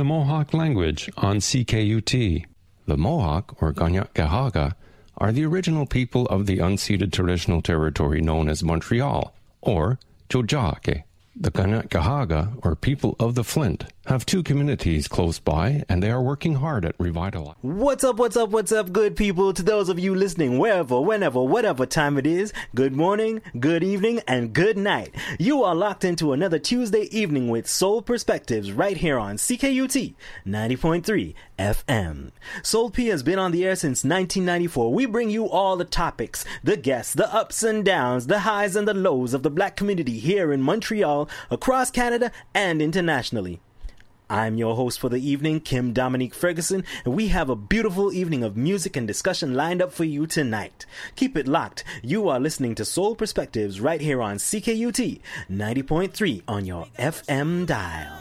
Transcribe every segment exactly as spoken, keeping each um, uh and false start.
the Mohawk language on C K U T. The Mohawk, or Kanien'kehá:ka, are the original people of the unceded traditional territory known as Montreal, or Tiohtià:ke. The Kanien'kehá:ka, or people of the Flint, have two communities close by, and they are working hard at revitalizing. What's up, what's up, what's up, good people? To those of you listening wherever, whenever, whatever time it is, good morning, good evening, and good night. You are locked into another Tuesday evening with Soul Perspectives right here on C K U T ninety point three F M. Soul P has been on the air since nineteen ninety-four. We bring you all the topics, the guests, the ups and downs, the highs and the lows of the black community here in Montreal, across Canada, and internationally. I'm your host for the evening, Kim Dominique Ferguson, and we have a beautiful evening of music and discussion lined up for you tonight. Keep it locked. You are listening to Soul Perspectives right here on C K U T ninety point three on your F M dial.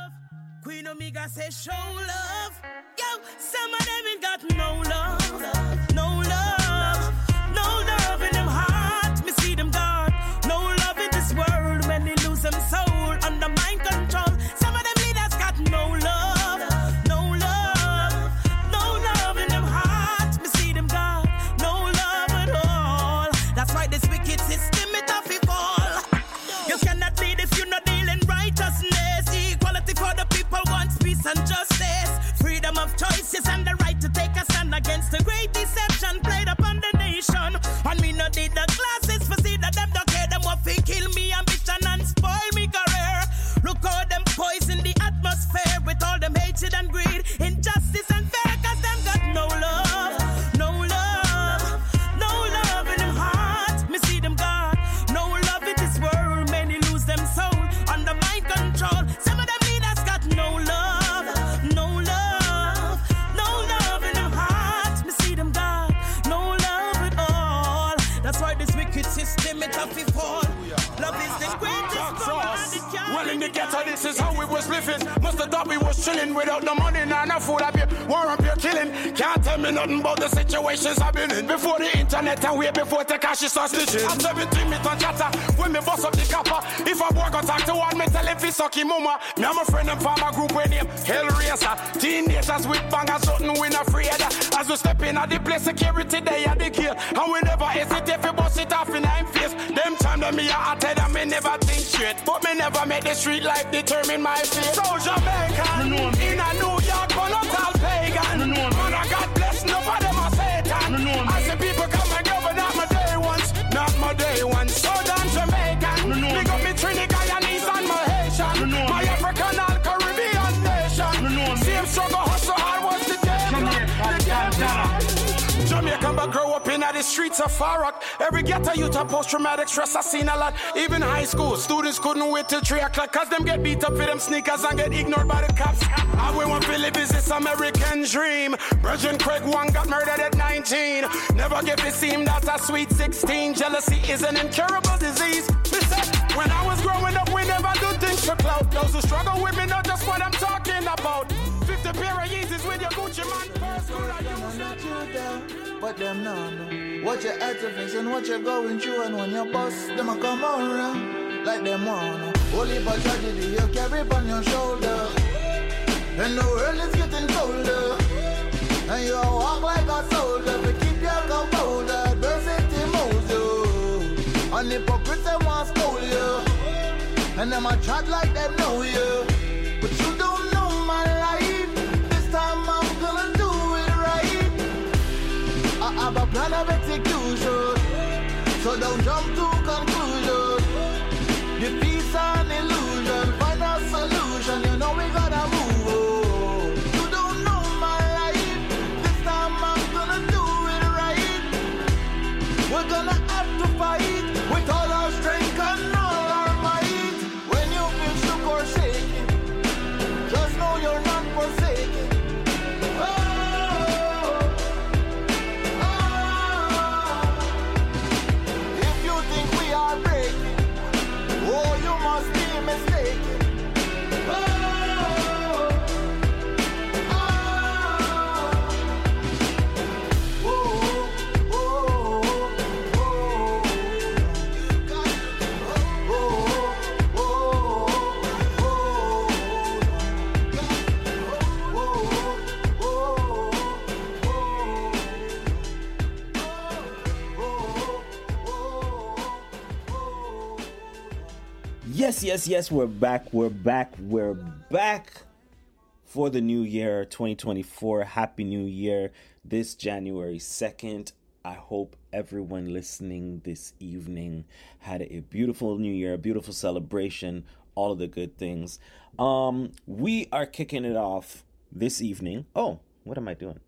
Queen Omega says show love. Yo, some of them ain't got no love. No love. No love in them heart. Me see them gone. No love in this world when they lose them soul under mind control. Some of them leaders got no love. No love. No love in them heart. Me see them gone. No love at all. That's why this wicked system it off it fall. You cannot lead if you're not dealing righteousness. Equality for the people wants peace and justice. Freedom of choices and the right to take a stand against the great deception played upon the nation. And me not did the classes for see that them don't care them what they kill me ambition and spoil me career. Look how them poison the atmosphere with all them hatred and greed, injustice and fear, cause them got no love, no love, no love in them heart. Me see them God, no love in this world, many lose them soul under mind control. Some of them leaders got no love, no love, no love in them heart. Me see them God, no love at all. That's why this wicked system it have to fall. Love is the greatest power and it can't. Well, in the ghetto, this is how we was living. Must have thought we was chilling without no money, nah, no food up here. War up here killing. Can't tell me nothing about the situations I've been in. Before the internet and way before Tekashi starts snitching. At seventeen, me turn chatter when me bust up the copper. If a boy got talk to one, me tell him fi suck him mama. Me and my friend and farmer group with him Hellraiser. Teenagers with bangers, something we not afraid. As we step in at the place, security they are the kill. And we never hesitate fi bust it off in our face. Them time that me a hotter than me never think straight. But me never make the street life determine my fate. So Jamaican, in a New York, but not all pagan. Man, I God bless, none of them are Satan. I see people come and go, but not my day ones, not my day ones. So damn Jamaican, big up me Trinidad, Guyanese and my Haitian, my African and Caribbean nation. Same struggle, hustle hard was the day. Jamaican, but grow up in the streets of Farak. Every ghetto youth have post-traumatic stress, I seen a lot. Even high school students couldn't wait till three o'clock, cause them get beat up for them sneakers and get ignored by the cops. I we want to live is this American dream. Virgin Craig one got murdered at nineteen. Never give it seem that a sweet sixteen. Jealousy is an incurable disease. Listen, when I was growing up, we never do things for clout. Those who struggle with me know just what I'm talking about. fifty pair of Yeezys with your Gucci man first. Could I use that? But them now know what your activities and what you're going through. And when you bust, them a come around like them wanna. Only but tragedy you carry on your shoulder. And the world is getting colder. And you walk like a soldier to keep your composure. Adversity moves you. And hypocrites they want to stole you. And them a chat like them know you. But you don't know my life. This time I'm gonna do it right. I have a plan of execution, so don't jump to conclusion. The peace and illusion, find a solution. You know we gotta move on. You don't know my life. This time I'm gonna do it right. We're gonna have to fight with all our strength and all our might. When you feel shook or shaking, just know you're not forsaken. Oh, you must be mistaken. Oh, oh, oh, oh, oh, oh, oh, oh, Yes, yes, yes, we're back, we're back, we're back for the new year, twenty twenty-four. Happy New Year, this January second. I hope everyone listening this evening had a beautiful new year, a beautiful celebration, all of the good things. Um, we are kicking it off this evening. Oh, what am I doing?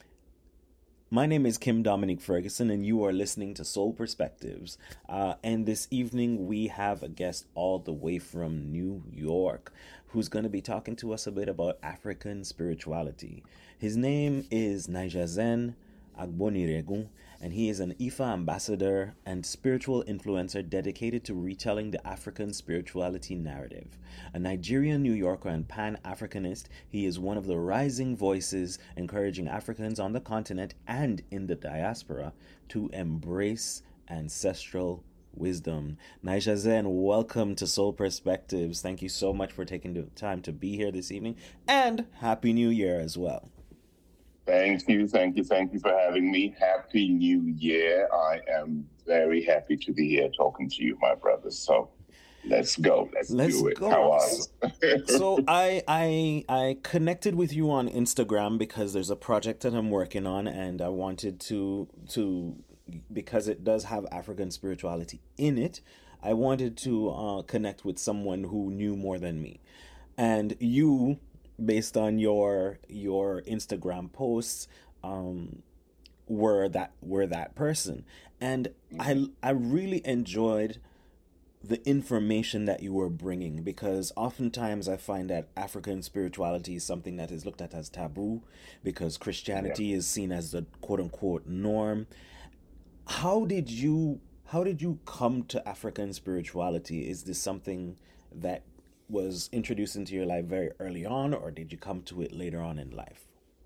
My name is Kim Dominique Ferguson, and you are listening to Soul Perspectives. Uh, and this evening, we have a guest all the way from New York who's going to be talking to us a bit about African spirituality. His name is Nijazen Agboniregun, and he is an I F A ambassador and spiritual influencer dedicated to retelling the African spirituality narrative. A Nigerian New Yorker and Pan-Africanist, he is one of the rising voices encouraging Africans on the continent and in the diaspora to embrace ancestral wisdom. Nijazen, welcome to Soul Perspectives. Thank you so much for taking the time to be here this evening, and Happy New Year as well. Thank you, thank you, thank you for having me. Happy New Year. I am very happy to be here talking to you, my brother. So let's go. Let's, let's do it. Go. How are you? So I I I connected with you on Instagram because there's a project that I'm working on, and I wanted to to because it does have African spirituality in it. I wanted to uh, connect with someone who knew more than me, and you, based on your your Instagram posts, um, were that were that person, and I I really enjoyed the information that you were bringing, because oftentimes I find that African spirituality is something that is looked at as taboo because Christianity yeah. is seen as the quote unquote norm. How did you how did you come to African spirituality? Is this something that was introduced into your life very early on, or did you come to it later on in life?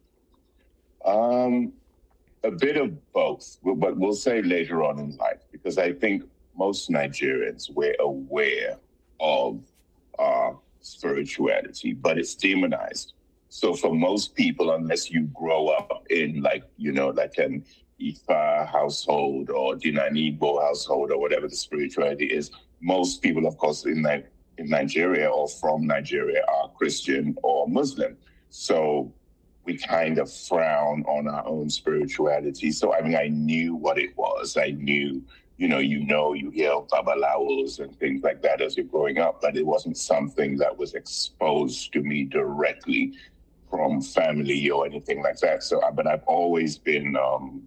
Um, a bit of both, but we'll say later on in life, because I think most Nigerians were aware of uh, spirituality, but it's demonized. So for most people, unless you grow up in like, you know, like an Ifa household or Dinanibo household or whatever the spirituality is, most people, of course, in like in Nigeria or from Nigeria are Christian or Muslim. So we kind of frown on our own spirituality. So, I mean, I knew what it was. I knew, you know, you know, you hear babalawos and things like that as you're growing up, but it wasn't something that was exposed to me directly from family or anything like that. So, but I've always been, um,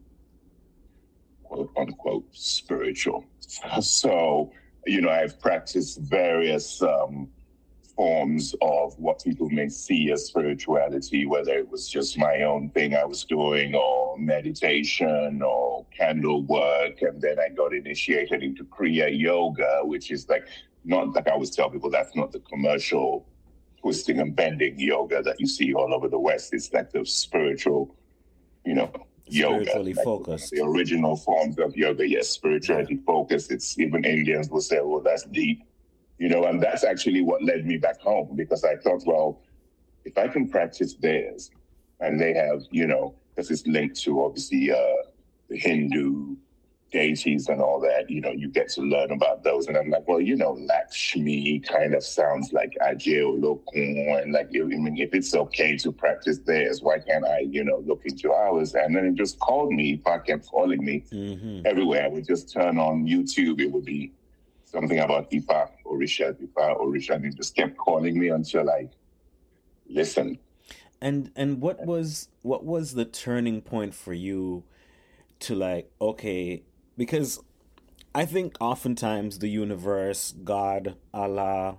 quote unquote, spiritual. So, you know, I've practiced various um, forms of what people may see as spirituality, whether it was just my own thing I was doing or meditation or candle work. And then I got initiated into Kriya Yoga, which is like, not like I always tell people, that's not the commercial twisting and bending yoga that you see all over the West. It's like the spiritual, you know, yoga, spiritually like focused. The original forms of yoga, yes, spirituality yeah. focused. It's even Indians will say, well, that's deep, you know, and that's actually what led me back home, because I thought, well, if I can practice theirs, and they have, you know, because it's linked to obviously uh, the Hindu deities and all that, you know, you get to learn about those. And I'm like, well, you know, Lakshmi kind of sounds like Ajay Olokun, and like, I mean, if it's okay to practice theirs, why can't I, you know, look into ours? And then it just called me. If I kept calling me mm-hmm. everywhere, I would just turn on YouTube. It would be something about Ifa, Orisha, Ifa, Orisha, and it just kept calling me until I listened. And and what was what was the turning point for you to like, okay, because I think oftentimes the universe, God, Allah,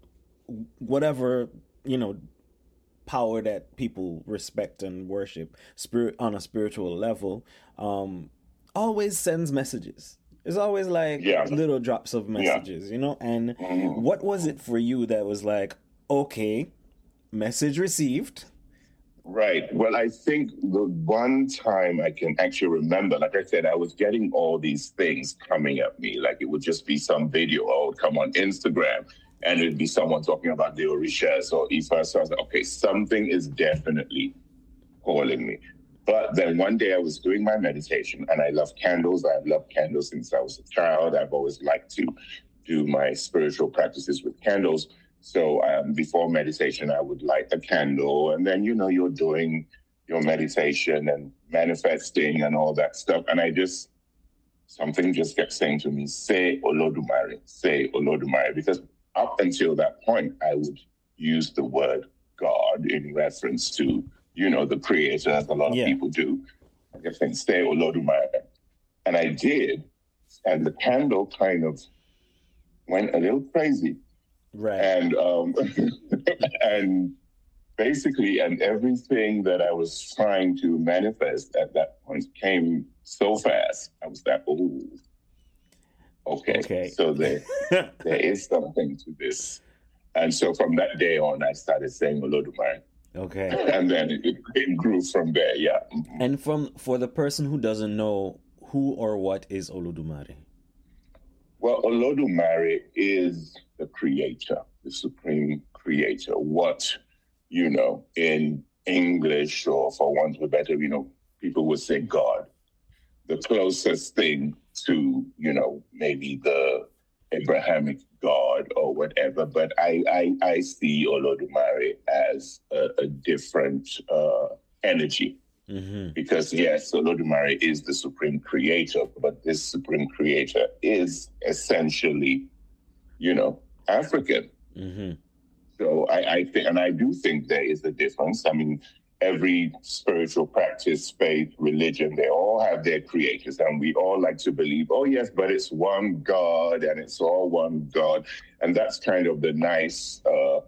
whatever, you know, power that people respect and worship spirit on a spiritual level, um, always sends messages. It's always like yeah. little drops of messages, yeah. you know? And mm-hmm. what was it for you that was like, okay, message received? Right. Well, I think the one time I can actually remember, like I said, I was getting all these things coming at me. Like it would just be some video, or it would come on Instagram, and it'd be someone talking about the Orishas or Ifa. So I was like, okay, something is definitely calling me. But then one day I was doing my meditation, and I love candles. I've loved candles since I was a child. I've always liked to do my spiritual practices with candles. So um, before meditation, I would light a candle, and then, you know, you're doing your meditation and manifesting and all that stuff. And I just, something just kept saying to me, say Olodumare, say Olodumare, because up until that point, I would use the word God in reference to, you know, the creator, as a lot of Yeah. people do. I just think, say Olodumare. And I did, and the candle kind of went a little crazy. Right. And um, and basically, and everything that I was trying to manifest at that point came so fast. I was like, oh, okay. Okay. So there, there is something to this. And so from that day on, I started saying Olodumare. Okay. And then it, it grew from there, yeah. Mhm. And from for the person who doesn't know, who or what is Olodumare? Well, Olodumare is the creator, the supreme creator. What, you know, in English, or for want of a better, you know, people would say God. The closest thing to, you know, maybe the Abrahamic God or whatever. But I, I, I see Olodumare as a, a different uh, energy. Mm-hmm. Because yes, Olodumare is the supreme creator, but this supreme creator is essentially, you know, African. Mm-hmm. So I, I think, and I do think there is a difference. I mean, every spiritual practice, faith, religion, they all have their creators, and we all like to believe, oh yes, but it's one God, and it's all one God, and that's kind of the nice uh,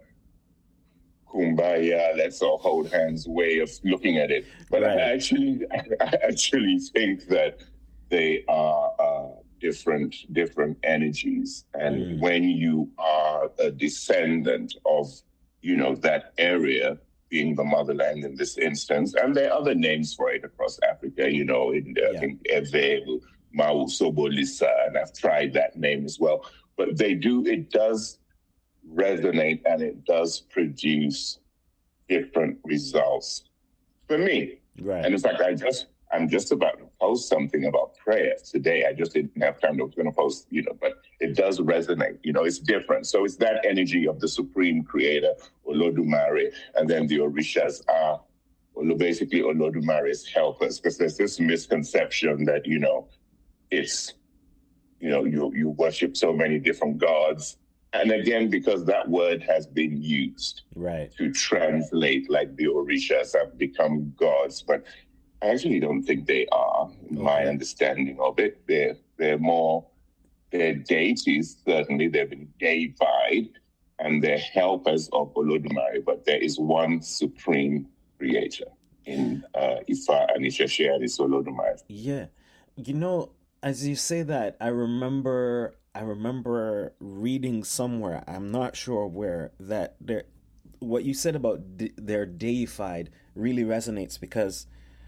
kumbaya, let's all hold hands way of looking at it. But Right. I actually, I actually think that they are uh, different, different energies. And Mm. when you are a descendant of, you know, that area, being the motherland in this instance, and there are other names for it across Africa, you know, in, uh, Yeah. I think Ewe, Mau Sobolisa, and I've tried that name as well. But they do, it does resonate, and it does produce different results for me. Right. And in fact, I just, I'm just about to post something about prayer today. I just didn't have time. I was going to post, you know, but it does resonate. You know, it's different. So it's that energy of the supreme creator, Olodumare, and then the Orishas are basically Olodumare's helpers, because there's this misconception that, you know, it's, you know, you, you worship so many different gods. And again, because that word has been used Right. to translate, like the Orishas have become gods, but I actually don't think they are. My Okay. understanding of it, they're they're more they're deities. Certainly, they've been deified, and they're helpers of Olodumare. But there is one supreme creator in uh, Ifa and Isheshe, and it's Olodumare. Yeah. You know, as you say that, I remember I remember reading somewhere, I'm not sure where, that there what you said about de- they're deified really resonates, because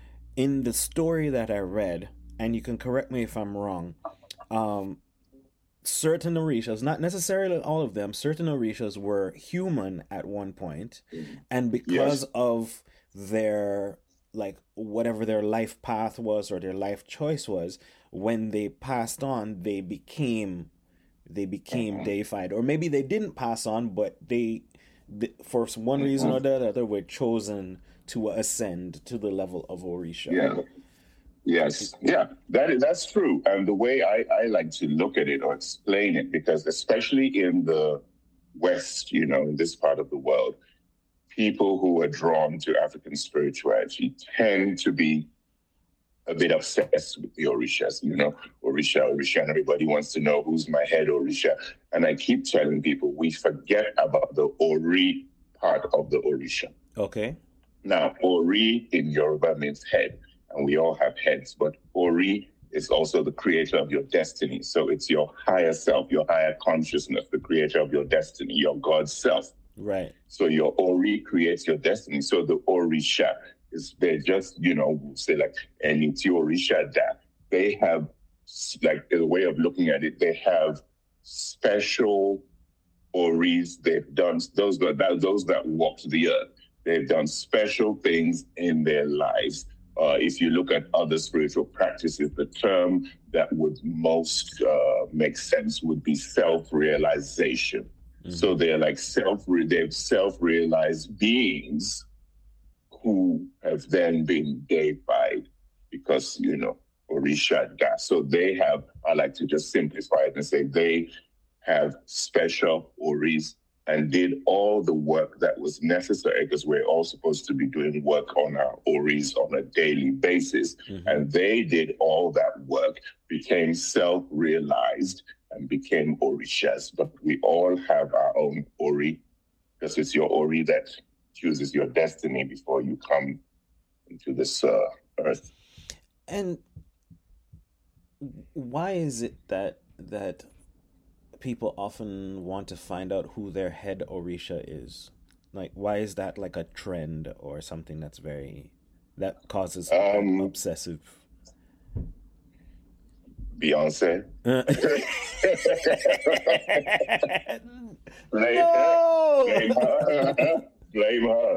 in the story that I read, and you can correct me if I'm wrong, um, certain Orishas, not necessarily all of them, certain Orishas were human at one point, and because Yes. of their, like, whatever their life path was or their life choice was, when they passed on, they became they became deified, or maybe they didn't pass on, but they, th- for one reason or the other, were chosen to ascend to the level of Orisha. Yeah. Yes. Yeah, that is, that's true. And the way I, I like to look at it or explain it, because especially in the West, you know, in this part of the world, people who are drawn to African spirituality tend to be a bit obsessed with the Orishas, you know, Orisha, Orisha, and everybody wants to know who's my head Orisha. And I keep telling people, we forget about the Ori part of the Orisha. Okay. Now, Ori in Yoruba means head, and we all have heads, but Ori is also the creator of your destiny. So it's your higher self, your higher consciousness, the creator of your destiny, your God self. Right. So your Ori creates your destiny. So the Orisha is, they just, you know, say like, Eniti Orisha da. They have, like, a way of looking at it, they have special Oris. They've done, those that, those that walked the earth. They've done special things in their lives. Uh, Uh, if you look at other spiritual practices, the term that would most uh, make sense would be self-realization. Mm-hmm. So they're like self, they're self-realized beings who have then been deified because, you know, Orisha Da. So they have, I like to just simplify it and say they have special Oris and did all the work that was necessary, because we're all supposed to be doing work on our Oris on a daily basis. Mm-hmm. And they did all that work, became self-realized, and became Orishas. But we all have our own Ori, because it's your Ori that chooses your destiny before you come into this uh, earth. And why is it that that people often want to find out who their head Orisha is? Like, why is that like a trend or something that's very, that causes um, obsessive? Beyonce. blame, no! blame her. Blame her.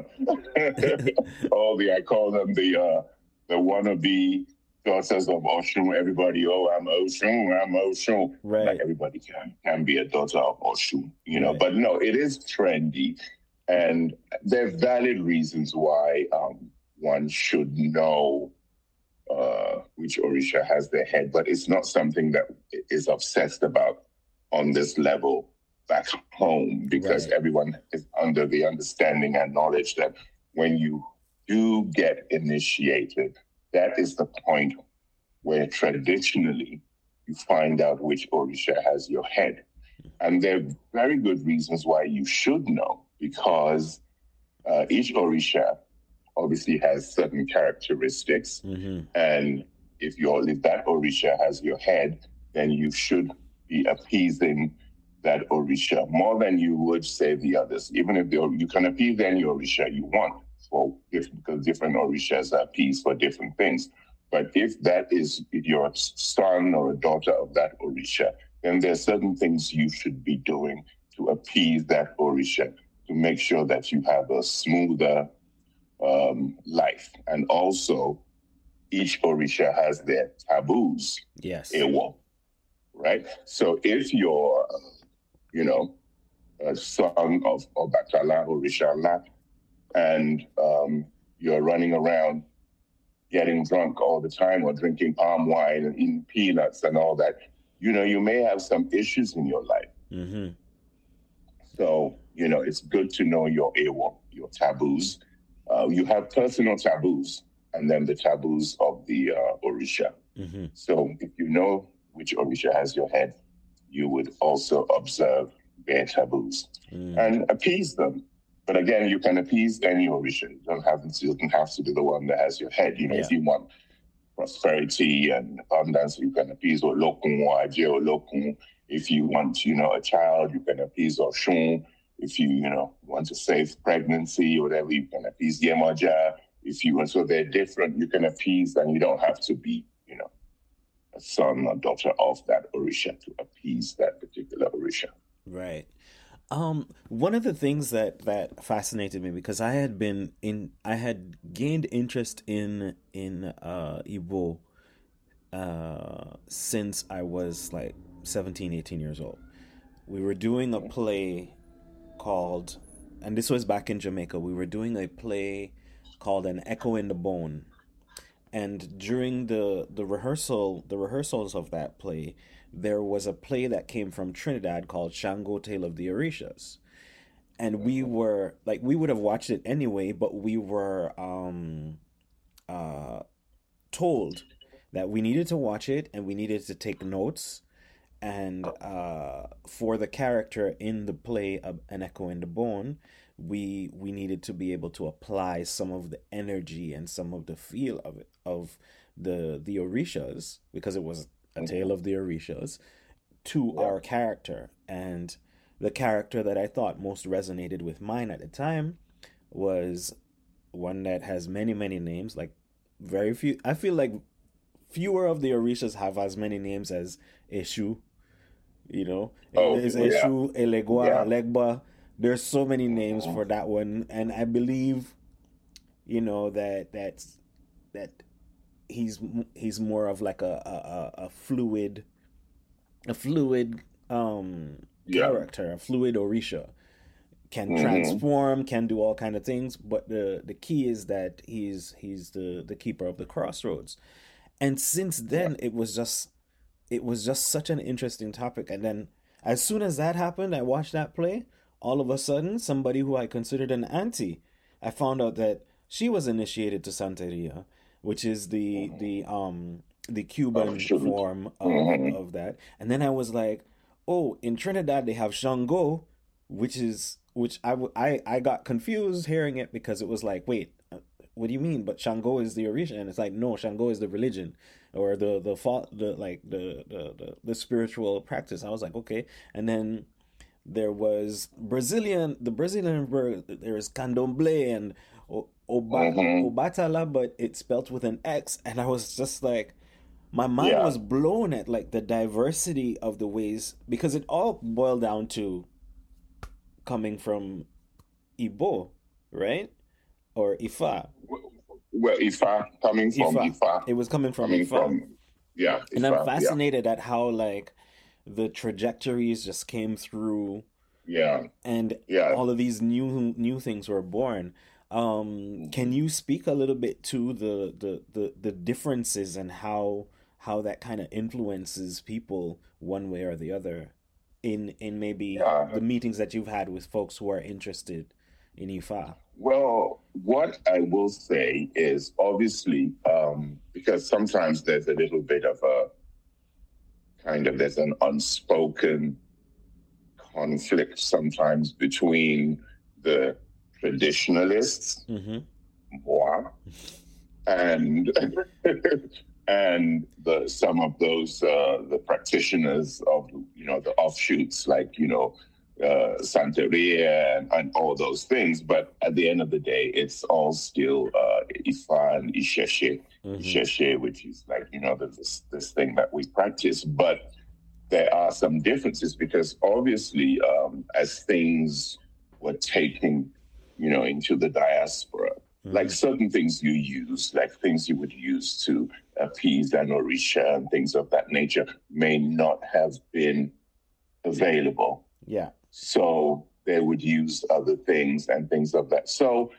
All the, I call them the, uh, the wannabe daughters of Oshun. Everybody, oh, I'm Oshun, I'm Oshun. Right. Like everybody can, can be a daughter of Oshun, you know. Right. But no, it is trendy. And there are valid reasons why um, one should know uh, which Orisha has their head. But it's not something that is obsessed about on this level back home, because right. everyone is under the understanding and knowledge that when you do get initiated, that is the point where traditionally you find out which Orisha has your head. And there are very good reasons why you should know, because uh, each Orisha obviously has certain characteristics. Mm-hmm. And if, you're, if that Orisha has your head, then you should be appeasing that Orisha more than you would, say, the others. Even if you can appease any Orisha you want, for because different Orishas are appeased for different things. But if that is, if you're a son or a daughter of that Orisha, then there are certain things you should be doing to appease that Orisha, to make sure that you have a smoother um, life. And also, each Orisha has their taboos. Yes. Ewo, right? So if you're, you know, a son of Obatala Orisha, and um, you're running around getting drunk all the time or drinking palm wine and eating peanuts and all that, you know, you may have some issues in your life. Mm-hmm. So, you know, it's good to know your Ewo, your taboos. Uh, you have personal taboos and then the taboos of the uh, Orisha. Mm-hmm. So if you know which Orisha has your head, you would also observe their taboos mm. and appease them. But again, you can appease any Orisha. You don't have to, you don't have to be the one that has your head. You know, yeah. If you want prosperity and abundance, you can appease Olokun or Aje Olokun. If you want, you know, a child, you can appease Oshun. If you, you know, want to save pregnancy or whatever, you can appease Yemoja. If you want, so they're different, you can appease, and you don't have to be, you know, a son or daughter of that Orisha to appease that particular Orisha. Right. Um, one of the things that, that fascinated me, because I had been in, I had gained interest in, in, uh, Igbo, uh, since I was like seventeen, eighteen years old. We were doing a play called, and this was back in Jamaica, we were doing a play called An Echo in the Bone. And during the, the rehearsal, the rehearsals of that play, there was a play that came from Trinidad called Shango Tale of the Orishas. And we were, like, we would have watched it anyway, but we were um, uh, told that we needed to watch it and we needed to take notes. And uh, for the character in the play of An Echo in the Bone, we we needed to be able to apply some of the energy and some of the feel of it, of the the Orishas, because it was a tale of the Orishas, to our character. And the character that I thought most resonated with mine at the time was one that has many, many names. Like, very few, I feel like fewer of the Orishas have as many names as Eshu. You know, oh, there's yeah. Eshu, Elegua, yeah. Legba. There's so many names for that one, and I believe, you know, that that's that he's he's more of like a a, a fluid, a fluid um Yeah. character, a fluid Orisha. Can Mhm. transform, can do all kind of things, but the the key is that he's he's the the keeper of the crossroads. And since then, it was just it was just such an interesting topic. And then as soon as that happened, I watched that play. All of a sudden, somebody who I considered an auntie, I found out that she was initiated to Santeria, which is the the um the Cuban Oh, shoot. form of, Mhm. of that. And then I was like, oh, in Trinidad they have Shango, which is which I, w- I I got confused hearing it because it was like, wait, uh, what do you mean? But Shango is the Orisha, and it's like, no, Shango is the religion or the the fa- the like the, the the the spiritual practice. I was like, okay, and then there was Brazilian, the Brazilian ver- there's Candomblé and o- Oba, Mhm. Obatala, but it's spelt with an X, and I was just like, my mind Yeah. was blown at like the diversity of the ways because it all boiled down to coming from Igbo, right? Or Ifa. Well, Ifa, coming from Ifa. Ifa, It was coming from coming Ifa. from, yeah, And I'm Ifa, fascinated at how like the trajectories just came through yeah, and yeah, all of these new new things were born. Um, can you speak a little bit to the the the, the differences and how how that kind of influences people one way or the other in in maybe yeah. the meetings that you've had with folks who are interested in Ifa? Well, what I will say is obviously, um, because sometimes there's a little bit of a kind of, there's an unspoken conflict sometimes between the traditionalists, Mm-hmm. moi, and and the some of those uh, the practitioners of you know the offshoots like you know uh, Santeria and, and all those things. But at the end of the day, it's all still uh, Ifa and Isheshe, Mm-hmm. Isheshe, which is like you know this this thing that we practice. But there are some differences because obviously, um, as things were taking you know into the diaspora. Like certain things you use, like things you would use to appease an Orisha and things of that nature, may not have been available. Yeah. So they would use other things and things of that. So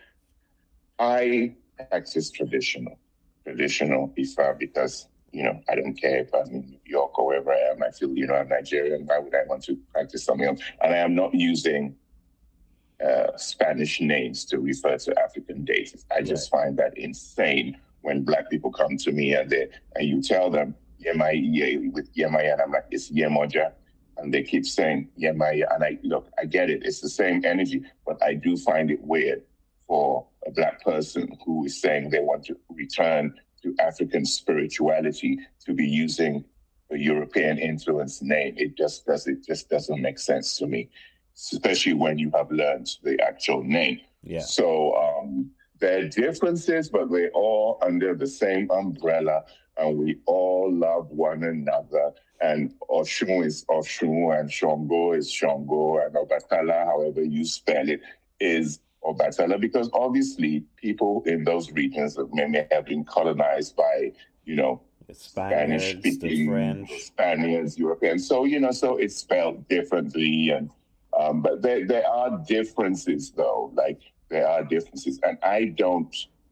I practice traditional, traditional Ifa because, you know, I don't care if I'm in New York or wherever I am. I feel, you know, I'm Nigerian. Why would I want to practice something else? And I am not using Uh, Spanish names to refer to African deities. I just find that insane when Black people come to me and they and you tell them Yemaya with Yemaya, and I'm like, it's Yemoja, and they keep saying Yemaya, and I look, I get it, it's the same energy, but I do find it weird for a Black person who is saying they want to return to African spirituality to be using a European influence name. It just does it just doesn't make sense to me. Especially when you have learned the actual name. Yeah. So um, there are differences, but we're all under the same umbrella, and we all love one another. And Oshun is Oshun, and Shango is Shango, and Obatala, however you spell it, is Obatala, because obviously people in those regions may, may have been colonized by, you know, The Spaniards, the Spanish-speaking French. Spaniards, Europeans. So, you know, so it's spelled differently, and Um, but there, there are differences, though. Like, there are differences. And I don't,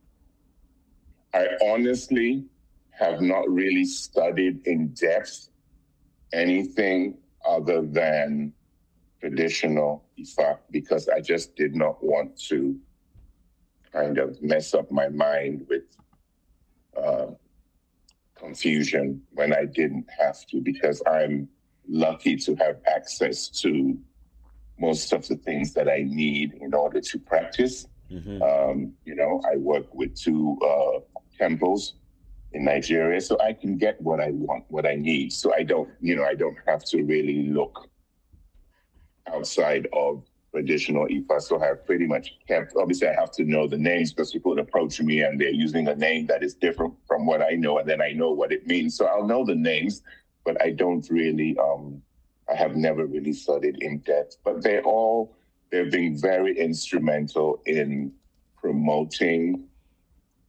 I honestly have not really studied in depth anything other than traditional Ifa because I just did not want to kind of mess up my mind with uh, confusion when I didn't have to, because I'm lucky to have access to most of the things that I need in order to practice. Mm-hmm. Um, you know, I work with two uh, temples in Nigeria, so I can get what I want, what I need. So I don't, you know, I don't have to really look outside of traditional Ifa. So I've pretty much kept, obviously I have to know the names because people would approach me and they're using a name that is different from what I know, and then I know what it means. So I'll know the names, but I don't really, um, I have never really studied in depth, but they all, they've been very instrumental in promoting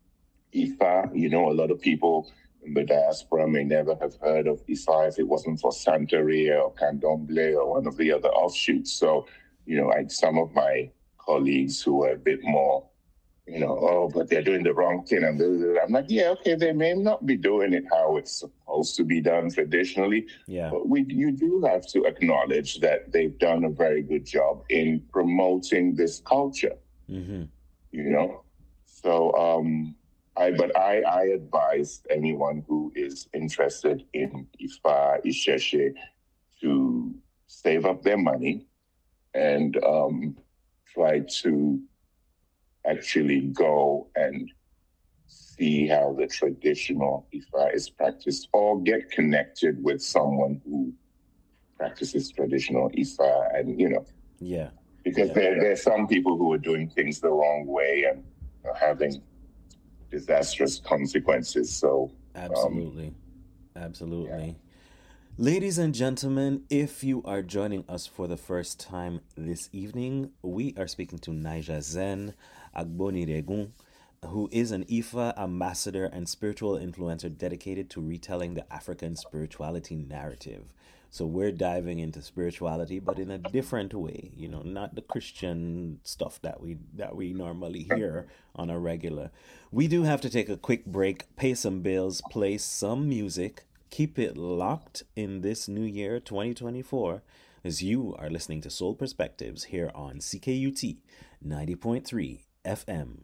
Ifa. You know, a lot of people in the diaspora may never have heard of Ifa if it wasn't for Santeria or Candomblé or one of the other offshoots. So, you know, like some of my colleagues who are a bit more, you know, oh, but they're doing the wrong thing. And I'm like, yeah, okay, they may not be doing it how it's supposed to be done traditionally. Yeah. But we, you do have to acknowledge that they've done a very good job in promoting this culture, mm-hmm. you know? So, um, I, but I, I advise anyone who is interested in Ifa, Isheshe, to save up their money and um, try to actually go and see how the traditional Ifa is practiced, or get connected with someone who practices traditional Ifa, and you know, yeah, because yeah. there there are some people who are doing things the wrong way and are having disastrous consequences. So absolutely, um, absolutely. Yeah. Ladies and gentlemen, if you are joining us for the first time this evening, we are speaking to Naija Zen Agboniregun, who is an Ifa ambassador and spiritual influencer dedicated to retelling the African spirituality narrative. So we're diving into spirituality, but in a different way, you know, not the Christian stuff that we that we normally hear on a regular. We do have to take a quick break, pay some bills, play some music. Keep it locked in this new year, twenty twenty-four, as you are listening to Soul Perspectives here on C K U T ninety point three F M.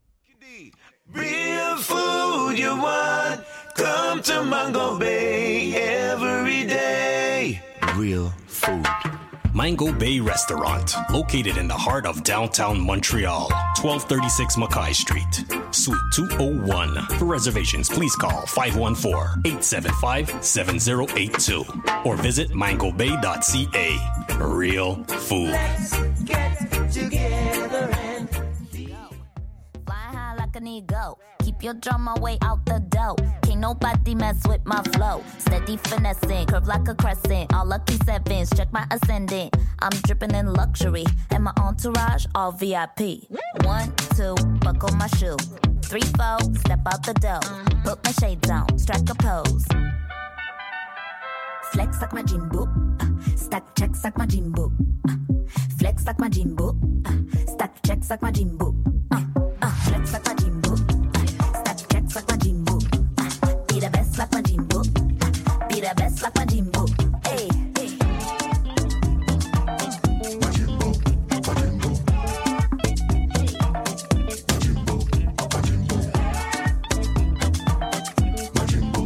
Real food you want, come to Mango Bay every day. Real food. Mango Bay Restaurant, located in the heart of downtown Montreal, twelve thirty-six Mackay Street, Suite two oh one. For reservations, please call five one four, eight seven five, seven zero eight two or visit mango bay dot c a. Real food. Let's get together and fly high like an eagle. Keep your drama way out the dough. Can't nobody mess with my flow. Steady finessing, curve like a crescent. All lucky sevens, check my ascendant. I'm dripping in luxury, and my entourage all V I P. One, two, buckle my shoe. Three, four, step out the door. Put my shades on, strike a pose. Flex like my Jimbo. Uh, stack checks like my Jimbo. Uh, flex like my Jimbo. Uh, stack checks like my Jimbo. Uh, uh, flex like my Jimbo. Like my Jimbo, be the best like my Jimbo, be the best like my Jimbo. Hey, hey. My Jimbo, my Jimbo, my Jimbo,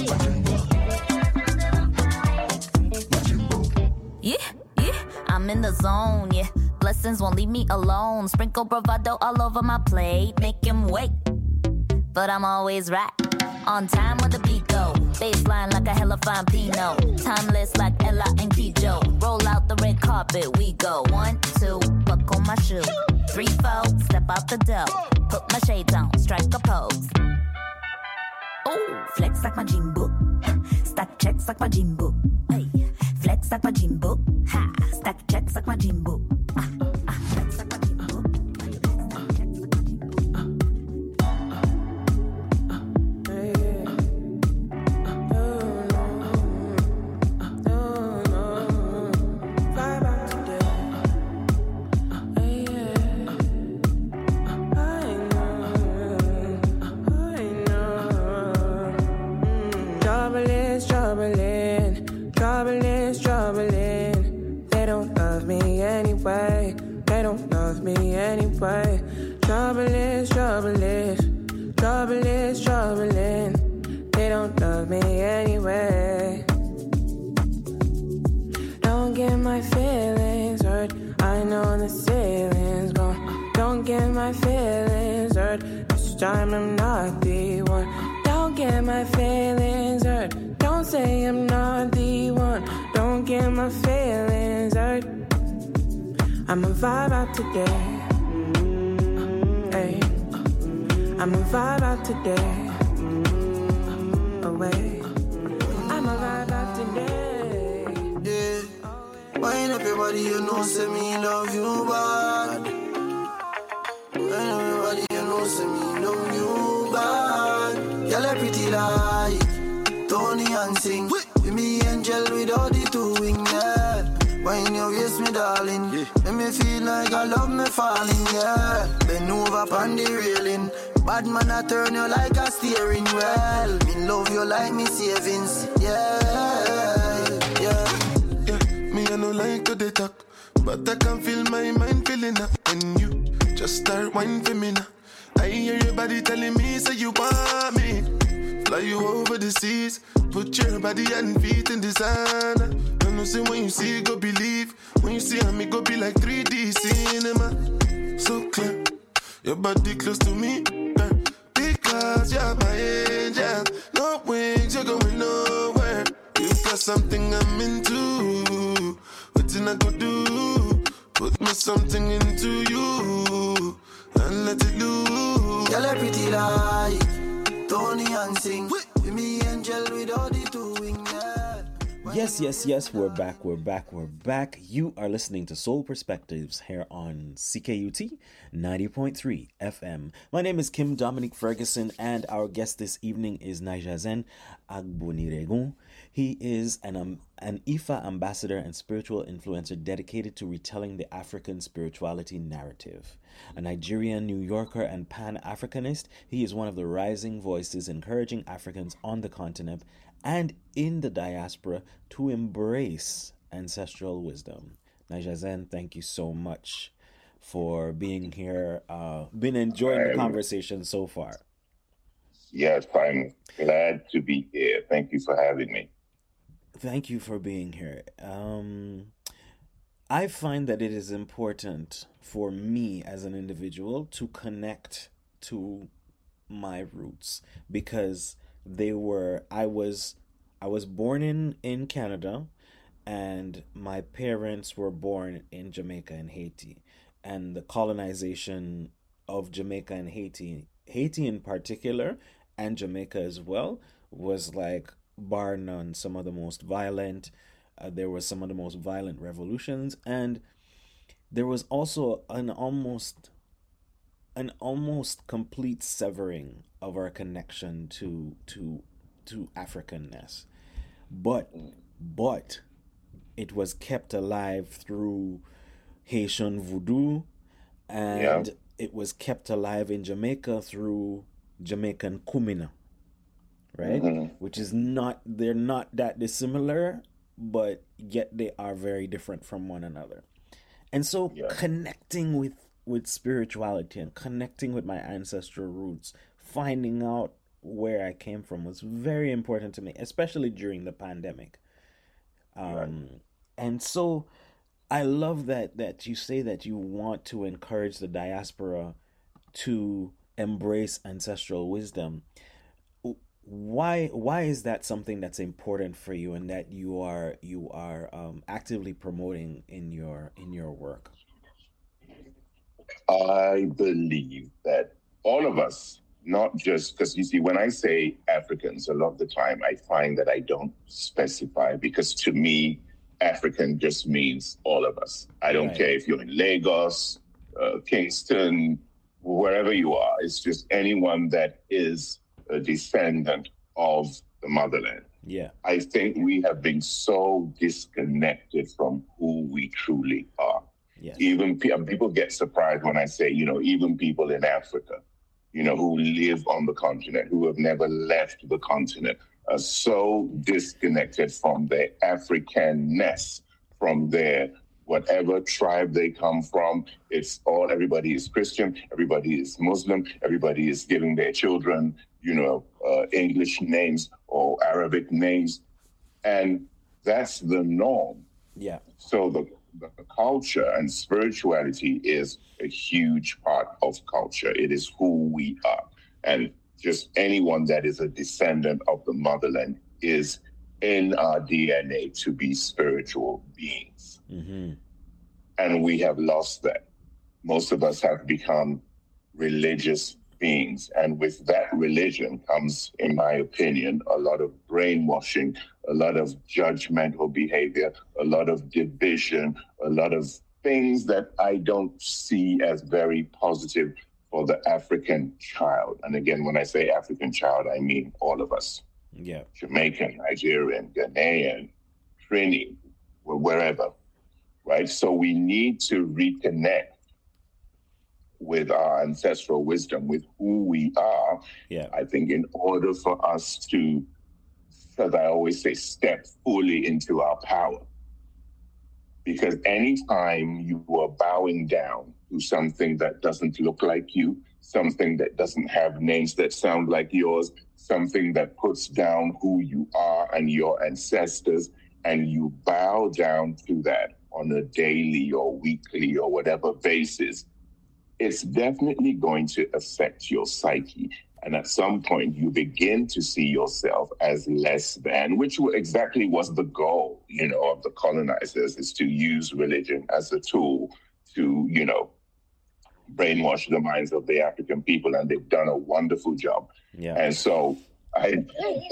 my Jimbo. Yeah, yeah, I'm in the zone. Yeah, blessings won't leave me alone. Sprinkle bravado all over my plate, make him wait. But I'm always right, on time when the beat go. Baseline like a hella fine Pinot. Timeless like Ella and Kijo. Roll out the red carpet, we go. One, two, buckle my shoe. Three, four, step out the door. Put my shades on, strike a pose. Oh, flex like my Jimbo. Stack checks like my Jimbo. Hey, flex like my Jimbo. Ha, stack checks like my Jimbo. Ah, ah, flex like my Jimbo. Anyway, trouble is, trouble is, trouble is, troubling. They don't love me anyway. Don't get my feelings hurt. I know the ceiling's gone. Don't get my feelings hurt. This time I'm not the one. Don't get my feelings hurt. Don't say I'm not the one. Don't get my feelings hurt. I'ma vibe out today. I'ma vibe out today. Away. I'ma vibe out today. Yeah. Wind up your body, you know, say me love you bad. Wind up your body, you know, say me love you bad. Girl, I pretty like Tony and sing. With me angel without the two wing, yeah. When you waist me, darling, yeah. Make me feel like I love me falling, yeah. Bend over on the railing. Bad man, I turn you like a steering wheel. Me love you like me savings, yeah, yeah. Yeah, me I no like to dey talk, but I can feel my mind feeling up. And you just start whining for me now. I hear your body telling me, say you want me. Fly you over the seas, put your body and feet in designer. I know say when you see, go believe. When you see me, go be like three D cinema. So clear, your body close to me, girl, because you're my angel. No wings, you're going nowhere. You got something I'm into. What I go do? Put me something into you and let it loose. Girl, I pretty like Tony and sing. With me angel without the two wing, yeah. Yes, yes, yes, we're back, we're back, we're back. You are listening to Soul Perspectives here on C K U T ninety point three F M. My name is Kim Dominic Ferguson, and our guest this evening is Nijazen Agboniregun. He is an, um, an I F A ambassador and spiritual influencer dedicated to retelling the African spirituality narrative. A Nigerian, New Yorker, and Pan-Africanist, he is one of the rising voices encouraging Africans on the continent and in the diaspora to embrace ancestral wisdom. Nijazen, thank you so much for being here. Uh, been enjoying the conversation so far. Yes, I'm glad to be here. Thank you for having me. Thank you for being here. Um, I find that it is important for me as an individual to connect to my roots because they were, I was, I was born in, in Canada, and my parents were born in Jamaica and Haiti, and the colonization of Jamaica and Haiti, Haiti in particular, and Jamaica as well, was like, bar none, some of the most violent. Uh, there were some of the most violent revolutions, and there was also an almost, an almost complete severing of our connection to to to Africanness. But but it was kept alive through Haitian voodoo, and yeah. It was kept alive in Jamaica through Jamaican kumina. Right? Mm-hmm. Which is not, they're not that dissimilar, but yet they are very different from one another. And so yeah. connecting with, with spirituality and connecting with my ancestral roots, finding out where I came from was very important to me, especially during the pandemic. Um, right. And so I love that, that you say that you want to encourage the diaspora to embrace ancestral wisdom. Why why is that something that's important for you and that you are you are um, actively promoting in your in your work? I believe that all of us, not just because you see, when I say Africans, a lot of the time I find that I don't specify, because to me, African just means all of us. I don't right. care if you're in Lagos, uh, Kingston, wherever you are. It's just anyone that is a descendant of the motherland. Yeah. I think we have been so disconnected from who we truly are. Yes. Even people get surprised when I say, you know, even people in Africa, you know, who live on the continent, who have never left the continent, are so disconnected from their Africanness, from their whatever tribe they come from. It's all, everybody is Christian, everybody is Muslim, everybody is giving their children, you know, uh, English names or Arabic names. And that's the norm. Yeah. So the, the culture and spirituality is a huge part of culture. It is who we are. And just anyone that is a descendant of the motherland is in our D N A to be spiritual beings. Mm-hmm. And we have lost that. Most of us have become religious beings. And with that religion comes, in my opinion, a lot of brainwashing, a lot of judgmental behavior, a lot of division, a lot of things that I don't see as very positive for the African child. And again, when I say African child, I mean all of us. Yeah. Jamaican, Nigerian, Ghanaian, Trini, wherever, right? So we need to reconnect with our ancestral wisdom, with who we are. Yeah. I think in order for us to, as I always say, step fully into our power. Because anytime you are bowing down to something that doesn't look like you, something that doesn't have names that sound like yours, something that puts down who you are and your ancestors, and you bow down to that on a daily or weekly or whatever basis, it's definitely going to affect your psyche. And at some point, you begin to see yourself as less than, which exactly was the goal, you know, of the colonizers, is to use religion as a tool to, you know, brainwash the minds of the African people. And they've done a wonderful job. Yeah. And so I,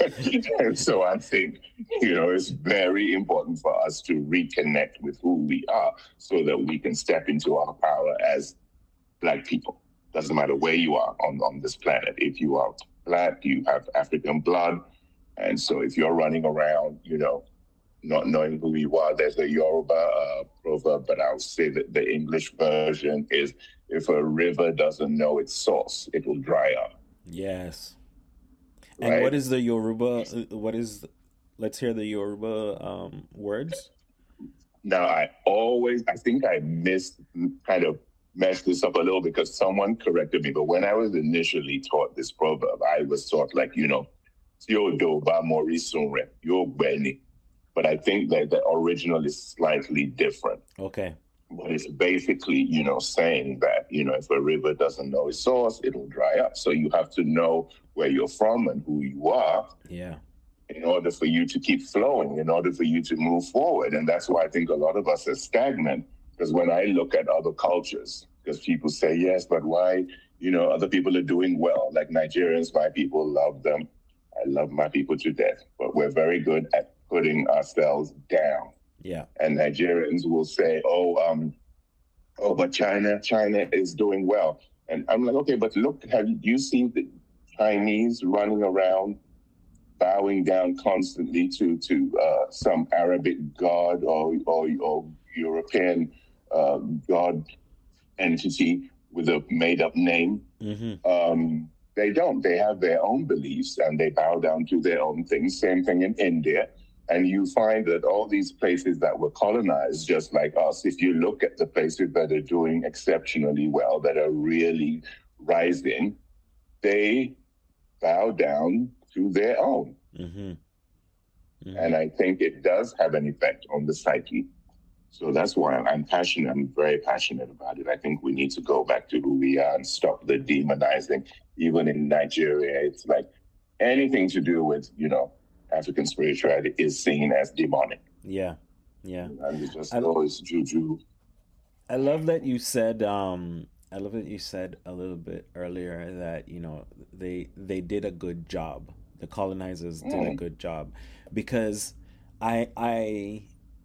and so I think, you know, it's very important for us to reconnect with who we are so that we can step into our power as Black people. Doesn't matter where you are on, on this planet. If you are Black, you have African blood. And so if you're running around, you know, not knowing who you are, there's a Yoruba uh, proverb, but I'll say that the English version is, if a river doesn't know its source, it will dry up. Yes. And Right? what is the Yoruba, what is, let's hear the Yoruba um, words. Now, I always, I think I missed kind of messed this up a little because someone corrected me. But when I was initially taught this proverb, I was taught like, you know, Theodoba Morisunre, you're Benny. But I think that the original is slightly different. Okay. But it's basically, you know, saying that, you know, if a river doesn't know its source, it'll dry up. So you have to know where you're from and who you are. Yeah. In order for you to keep flowing, in order for you to move forward. And that's why I think a lot of us are stagnant. Because when I look at other cultures, because people say, yes, but why, you know, other people are doing well. Like Nigerians, my people love them. I love my people to death. But we're very good at putting ourselves down. Yeah. And Nigerians will say, oh, um, oh, but China, China is doing well. And I'm like, okay, but look, have you seen the Chinese running around bowing down constantly to to uh, some Arabic god or or, or European uh, god entity with a made-up name? Mm-hmm. Um, they don't. They have their own beliefs and they bow down to their own things. Same thing in India. And you find that all these places that were colonized, just like us, if you look at the places that are doing exceptionally well, that are really rising, they bow down to their own. Mm-hmm. Mm-hmm. And I think it does have an effect on the psyche. So that's why I'm passionate. I'm very passionate about it. I think we need to go back to who we are and stop the demonizing. Even in Nigeria, it's like anything to do with, you know, African spirituality is seen as demonic. Yeah, yeah. And it's just, I, oh, it's juju. I love that you said, um, I love that you said a little bit earlier that, you know, they they did a good job. The colonizers did Mm. a good job. Because I, I,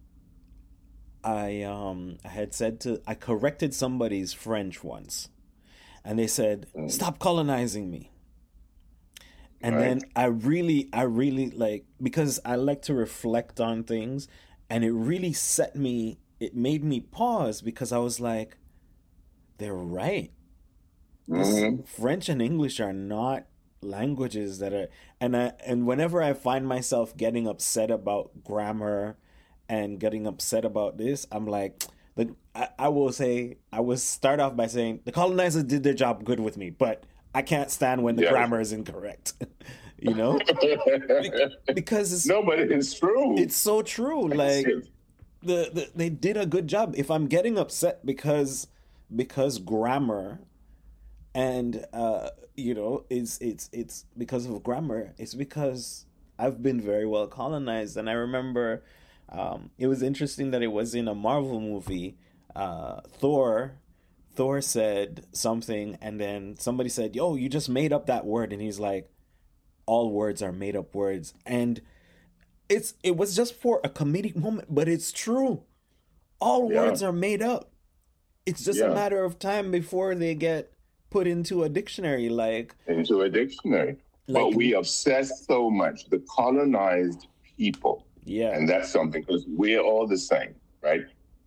I, um, I had said to, I corrected somebody's French once. And they said, Mm. stop colonizing me. And Right. then I really, I really like, because I like to reflect on things, and it really set me, it made me pause because I was like, they're right. This, Mhm. French and English are not languages that are, and I, and whenever I find myself getting upset about grammar and getting upset about this, I'm like, the, I, I will say, I will start off by saying the colonizers did their job good with me, but I can't stand when the Yes. grammar is incorrect, you know, Be- because it's, No, but it's true. it's so true. Like the, the they did a good job. If I'm getting upset because because grammar and uh you know it's it's it's because of grammar, it's because I've been very well colonized. And I remember um it was interesting that it was in a Marvel movie. uh Thor Thor said something, and then somebody said, yo, you just made up that word. And he's like, all words are made up words. And it's it was just for a comedic moment, but it's true. All Yeah. words are made up. It's just Yeah. a matter of time before they get put into a dictionary, like into a dictionary. Like, but we obsess so much, the colonized people. Yeah. And that's something, because we're all the same, right?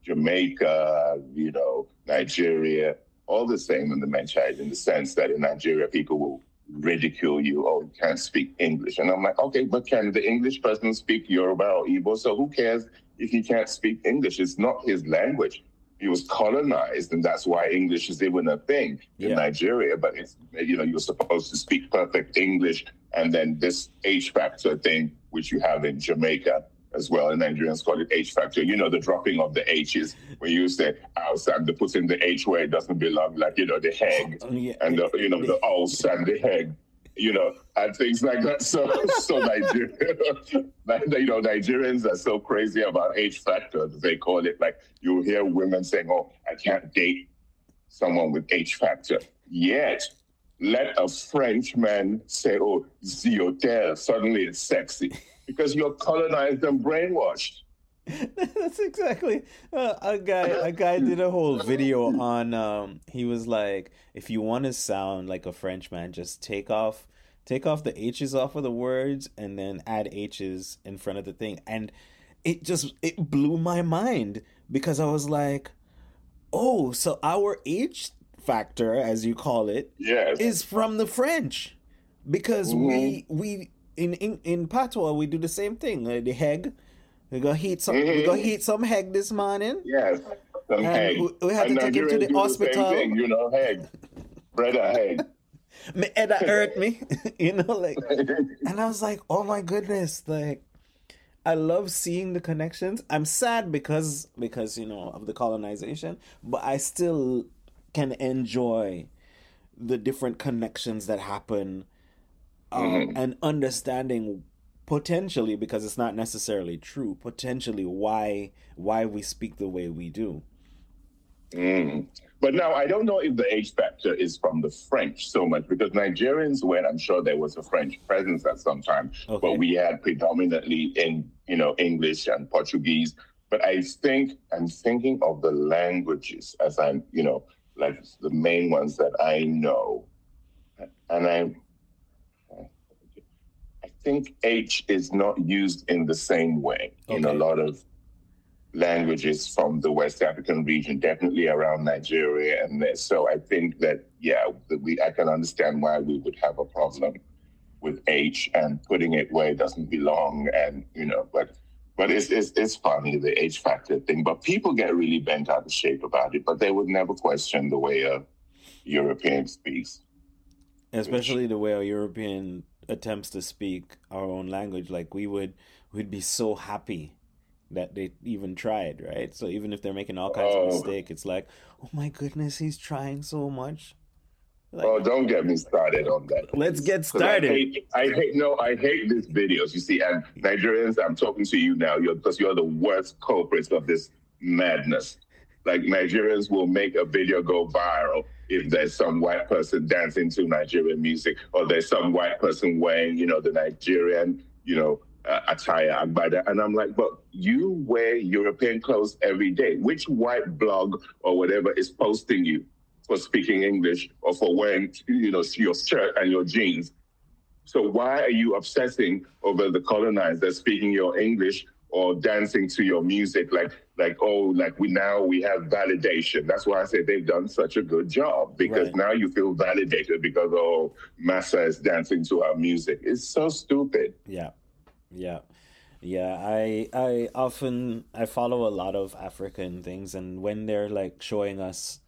Jamaica, you know, Nigeria, all the same in the mentality, in the sense that in Nigeria, people will ridicule you, oh, you can't speak English. And I'm like, okay, but can the English person speak Yoruba or Igbo? So who cares if he can't speak English? It's not his language. He was colonized, and that's why English is even a thing in Yeah. Nigeria. But it's, you know, you're supposed to speak perfect English, and then this H factor thing, which you have in Jamaica as well, and Nigerians call it H factor. You know, the dropping of the H's when you say outside, the putting the H where it doesn't belong, like, you know, the heg, Oh, yeah. and the, you know, the ous and the heg, you know, and things like that. So, so Nigeria, you know, Nigerians are so crazy about H factor, they call it. Like, you hear women saying, oh, I can't date someone with H factor. Yet, let a Frenchman say, oh, ziotel, suddenly it's sexy. Because you're colonized and brainwashed. That's exactly. Uh, a guy, a guy did a whole video on. Um, he was like, if you want to sound like a Frenchman, just take off, take off the H's off of the words, and then add H's in front of the thing. And it just it blew my mind, because I was like, oh, so our H factor, as you call it, Yes. is from the French, because we we. In, in in patois, we do the same thing. Uh, the heg, we go heat some. We go heat some heg this morning. Yes, some And heg. we- we had to And take him to Nigerians the do same hospital. thing, you know, heg. Bread a heg. My head that hurt me, you know, like. And I was like, oh my goodness, like, I love seeing the connections. I'm sad because because you know of the colonization, but I still can enjoy the different connections that happen. Um, Mm-hmm. and understanding potentially, because it's not necessarily true, potentially why why we speak the way we do. Mm. But now, I don't know if the H factor is from the French so much, because Nigerians went, I'm sure there was a French presence at some time, Okay. but we had predominantly in, you know, English and Portuguese. But I think I'm thinking of the languages as I'm, you know, like the main ones that I know. And I, I think H is not used in the same way in a Okay. lot of languages from the West African region, definitely around Nigeria. And there. So I think that, yeah, that we I can understand why we would have a problem with H and putting it where it doesn't belong. And, you know, but but it's, it's, it's funny, the H factor thing. But people get really bent out of shape about it, but they would never question the way a European speaks. Especially the way a European attempts to speak our own language. Like, we would we'd be so happy that they even tried, right? So even if they're making all kinds Oh. of mistakes, it's like, oh my goodness, he's trying so much. Like, Oh, don't get me started on that. let's get 'Cause I started. hate, I hate, no, I hate these videos. You see, and Nigerians, I'm talking to you now, you're, because you're the worst culprits of this madness. Like, Nigerians will make a video go viral if there's some white person dancing to Nigerian music, or there's some white person wearing, you know, the Nigerian, you know, uh, attire, agbada. And I'm like, but you wear European clothes every day. Which white blog or whatever is posting you for speaking English or for wearing, you know, your shirt and your jeans? So why are you obsessing over the colonized that's speaking your English or dancing to your music? Like, like oh, like we now we have validation. That's why I say they've done such a good job, because Right. now you feel validated because, oh, Massa is dancing to our music. It's so stupid. Yeah, yeah, yeah. I I often I follow a lot of African things, and when they're like showing us,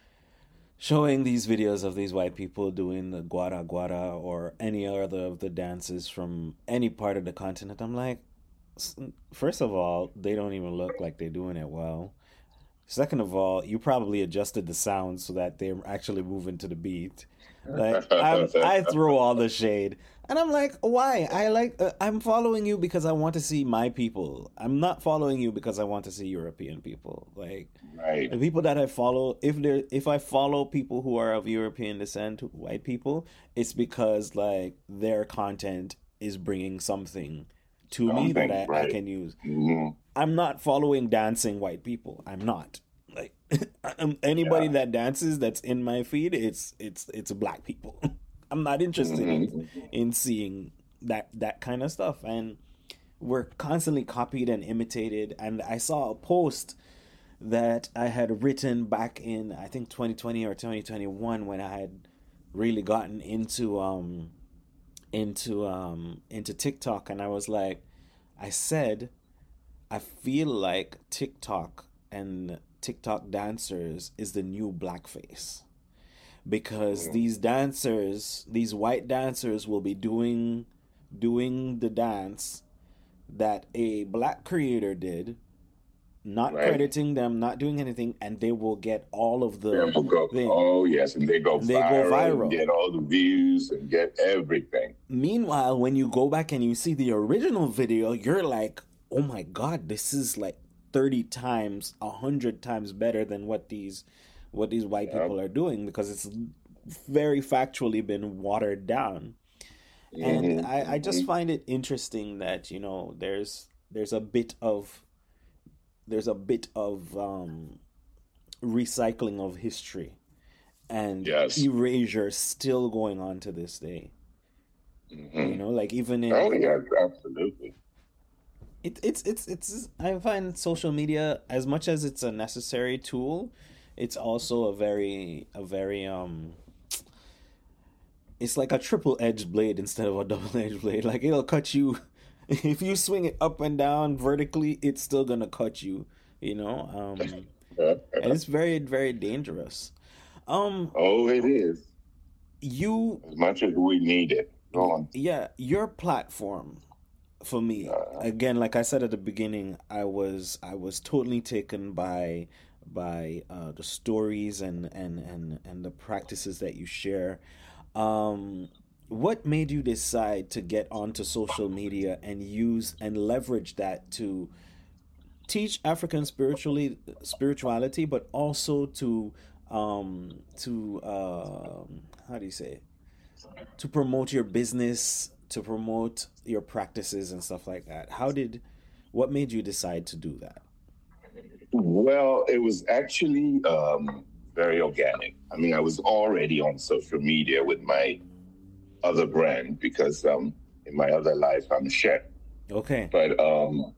showing these videos of these white people doing the guara guara or any other of the dances from any part of the continent, I'm like, s- first of all, they don't even look like they're doing it well. Second of all, you probably adjusted the sound so that they're actually moving to the beat. Like, I'm, I throw all the shade, and I'm like, why? I like uh, I'm following you because I want to see my people. I'm not following you because I want to see European people. Like, Right. the people that I follow, if they if I follow people who are of European descent, white people, it's because like their content is bringing something to me that Something, I, I right. can use. Mhm. I'm not following dancing white people. I'm not. Like, um, anybody Yeah. that dances that's in my feed, it's it's it's black people. I'm not interested Mm-hmm. in, in seeing that that kind of stuff, and we're constantly copied and imitated. And I saw a post that I had written back in, I think, twenty twenty or twenty twenty-one, when I had really gotten into um into um into TikTok, and I was like, I said, I feel like TikTok and TikTok dancers is the new blackface, because these dancers, these white dancers, will be doing doing the dance that a black creator did, not Right. crediting them, not doing anything, and they will get all of the People go, thing. oh yes, and they go They go viral, viral. and get all the views and get everything. Meanwhile, when you go back and you see the original video, you're like, oh my God, this is like thirty times, one hundred times better than what these what these white Yep. people are doing, because it's very factually been watered down. And Mhm, I, I just mhm. find it interesting that, you know, there's there's a bit of there's a bit of um, recycling of history and Yes. erasure still going on to this day. You Mhm. know, like even in Oh yeah, absolutely. it, it's it's it's I find social media, as much as it's a necessary tool, it's also a very a very um it's like a triple-edged blade instead of a double-edged blade. Like, it'll cut you if you swing it up and down vertically, it's still gonna cut you, you know. Um and it's very, very dangerous. Um Oh, it is. you As much as we need it. Go on. Yeah, your platform, for me, again, like I said at the beginning, I was I was totally taken by by uh, the stories and, and, and, and the practices that you share. Um, what made you decide to get onto social media and use and leverage that to teach African spiritually spirituality, but also to um, to um, how do you say it? to promote your business, to promote your practices and stuff like that? How did, what made you decide to do that? Well, it was actually um, very organic. I mean, I was already on social media with my other brand because um, in my other life, I'm a chef. Okay. But um,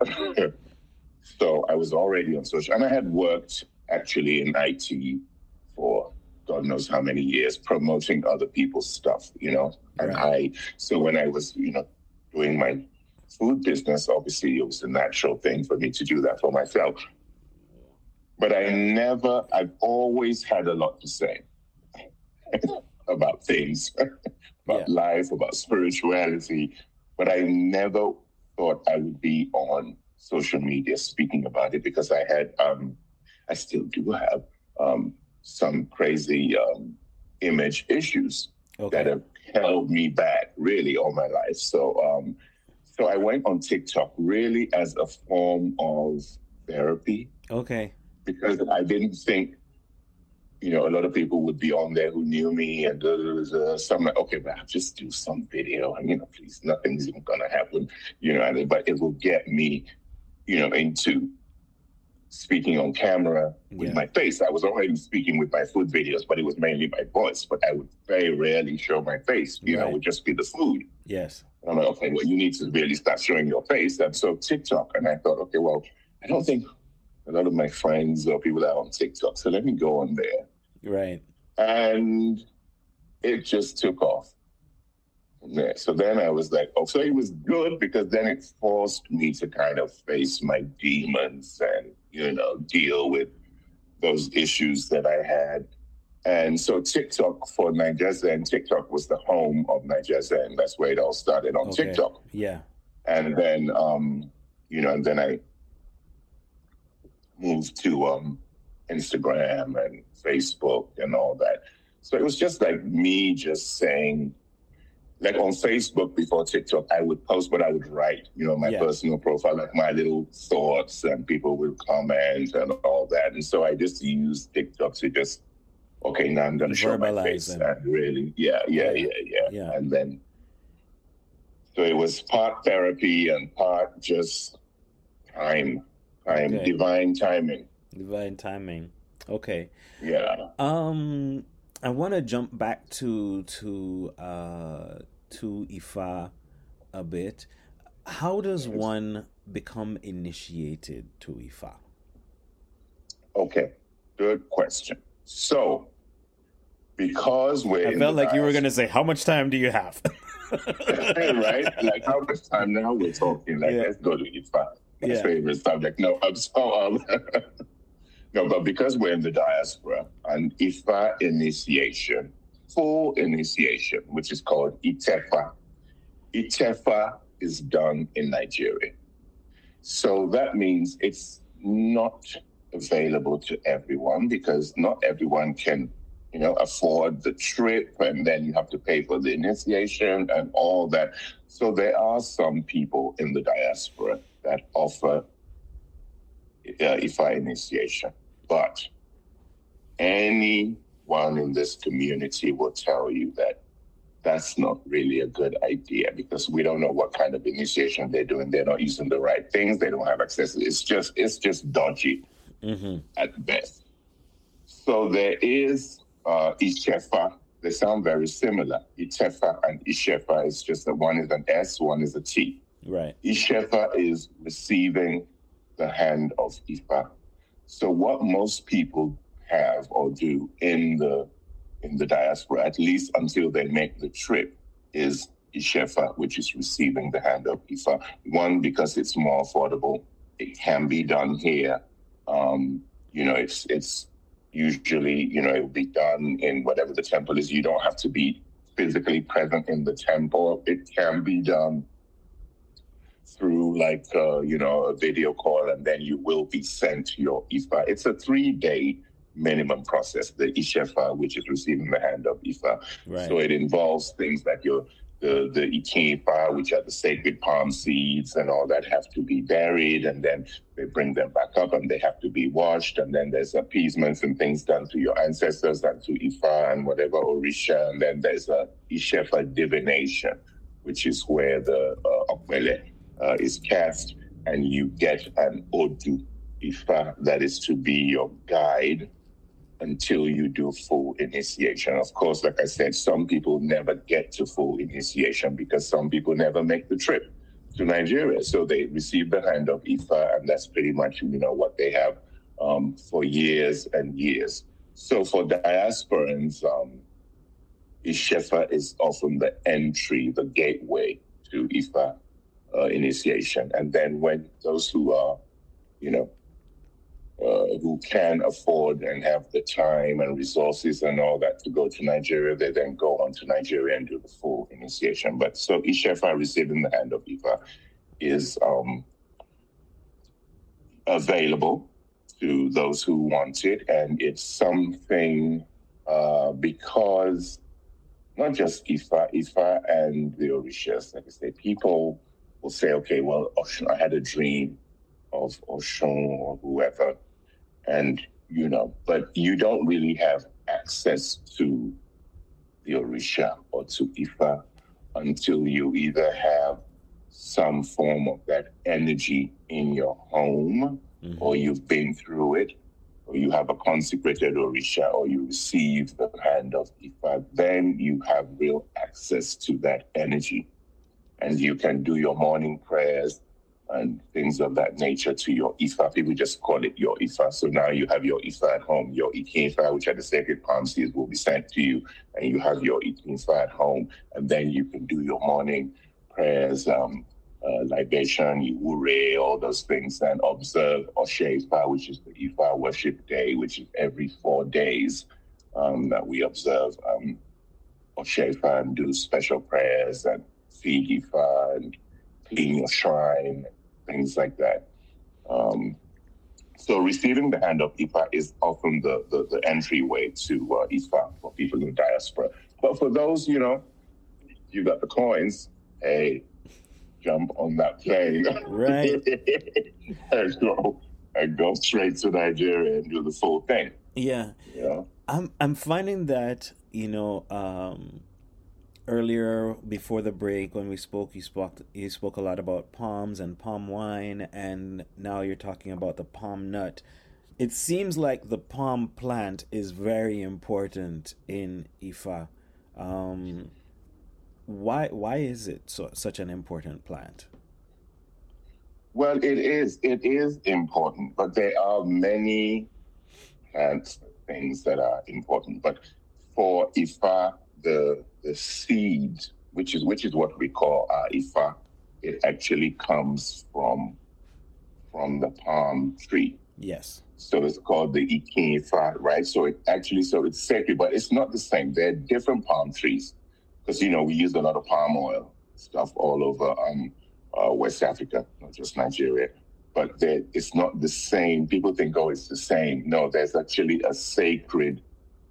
so I was already on social, and I had worked actually in I T for God knows how many years, promoting other people's stuff, you know. And I, so when I was, you know, doing my food business, obviously it was a natural thing for me to do that for myself. But I never, I've always had a lot to say about things, about Yeah. life, about spirituality. But I never thought I would be on social media speaking about it because I had, um, I still do have um, some crazy um, image issues Okay. that have held me back really all my life. So, um, so I went on TikTok really as a form of therapy Okay. because I didn't think, you know, a lot of people would be on there who knew me and da, da, da, da. So I'm like, okay, but I'll just do some video and, you know, please, nothing's even going to happen, you know, and, but it will get me, you know, into speaking on camera with Yeah. my face. I was already speaking with my food videos, but it was mainly my voice, but I would very rarely show my face, you know, Right. it would just be the food. Yes. And I'm like, okay, well, you need to really start showing your face. And so TikTok, and I thought, okay, well, I don't think a lot of my friends or people are on TikTok, so let me go on there. Right. And it just took off from there. So then I was like, oh, so it was good because then it forced me to kind of face my demons and, you know, deal with those issues that I had. And so TikTok for Niger Zen, TikTok was the home of Niger Zen. That's where it all started on Okay. TikTok. Yeah. And then, um, you know, and then I moved to um, Instagram and Facebook and all that. So it was just like me just saying, like on Facebook before TikTok, I would post what I would write, you know, my Yeah. personal profile, like my little thoughts, and people would comment and all that. And so I just used TikTok to just, okay, now I'm going to show my Verbalize face. them. And really, yeah, yeah, yeah, yeah, Yeah. And then, so it was part therapy and part just time, time, Okay. divine timing. Divine timing. Okay. Yeah. Um, I want to jump back to to uh to Ifa a bit. How does one become initiated to Ifa? Okay, good question. So, because we're I in felt the like you were diaspora- going to say, how much time do you have? right? Like how much time now we're talking? Like Yeah. let's go to Ifa. My Yeah. favorite subject. No, I'm so um, no, but because we're in the diaspora, and Ifa initiation, full initiation, which is called Itefa. Itefa is done in Nigeria. So that means it's not available to everyone because not everyone can, you know, afford the trip, and then you have to pay for the initiation and all that. So there are some people in the diaspora that offer uh, Ifa initiation, but anyone in this community will tell you that that's not really a good idea because we don't know what kind of initiation they're doing. They're not using the right things. They don't have access. It's just, it's just dodgy Mm-hmm. at best. So there is uh, Ishefa. They sound very similar. Itefa and Ishefa is just that one is an S, one is a T. Right. Ishefa is receiving the hand of Ifa. So what most people have or do in the in the diaspora, at least until they make the trip, is Ishefa, which is receiving the hand of Ifa. One, because it's more affordable. It can be done here. Um, you know, it's it's usually, you know, it will be done in whatever the temple is. You don't have to be physically present in the temple. It can be done through like, uh, you know, a video call, and then you will be sent your Ifa. It's a three-day minimum process, the Ishefa, which is receiving the hand of Ifa. Right. So it involves things like your the the Ifa, which are the sacred palm seeds and all that, have to be buried, and then they bring them back up and they have to be washed, and then there's appeasements and things done to your ancestors and to Ifa and whatever Orisha, and then there's a Ishefa divination, which is where the uh, Okwele uh, is cast, and you get an Odu Ifa that is to be your guide until you do full initiation. Of course, like I said, some people never get to full initiation because some people never make the trip to Nigeria. So they receive the hand of Ifa, and that's pretty much, you know, what they have um, for years and years. So for diasporans, um, Ishefa is often the entry, the gateway to Ifa uh, initiation. And then when those who are, you know, Uh, who can afford and have the time and resources and all that to go to Nigeria, they then go on to Nigeria and do the full initiation. But so Ishefa, receiving the hand of Ifa, is um, available to those who want it. And it's something uh, because not just Ifa, Ifa and the Orishas, like I say, people will say, okay, well, Oshun, I had a dream of Oshun or whoever. And, you know, but you don't really have access to the Orisha or to Ifa until you either have some form of that energy in your home, mm-hmm. or you've been through it, or you have a consecrated Orisha, or you receive the hand of Ifa. Then you have real access to that energy. And you can do your morning prayers and things of that nature to your Ifa. People just call it your Ifa. So now you have your Ifa at home. Your Ifa, which are the sacred palm seeds, will be sent to you, and you have your Ifa at home. And then you can do your morning prayers, um, uh, libation, Iwure, all those things, and observe Oshe Ifa, which is the Ifa worship day, which is every four days um, that we observe um, Oshe Ifa and do special prayers and feed Ifa and clean your shrine, things like that. Um, so receiving the hand of Ifa is often the, the, the entryway to uh, Ifa for people in the diaspora. But for those, you know, you got the coins, hey, jump on that plane. Right. and, go, and go straight to Nigeria and do the full thing. Yeah. You know? I'm, I'm finding that, you know, um, earlier before the break when we spoke, you spoke you spoke a lot about palms and palm wine, and now you're talking about the palm nut. it seems like the palm plant is very important in Ifa. Um, why why is it so, such an important plant? Well, it is. It is important, but there are many plant things that are important. But for Ifa, the the seed, which is which is what we call uh, Ifa, it actually comes from from the palm tree. Yes. So it's called the Ikin Ifa, right? So it actually, so it's sacred, but it's not the same. They're different palm trees because, you know, we use a lot of palm oil stuff all over um, uh, West Africa, not just Nigeria. But it's not the same. People think, oh, it's the same. No, there's actually a sacred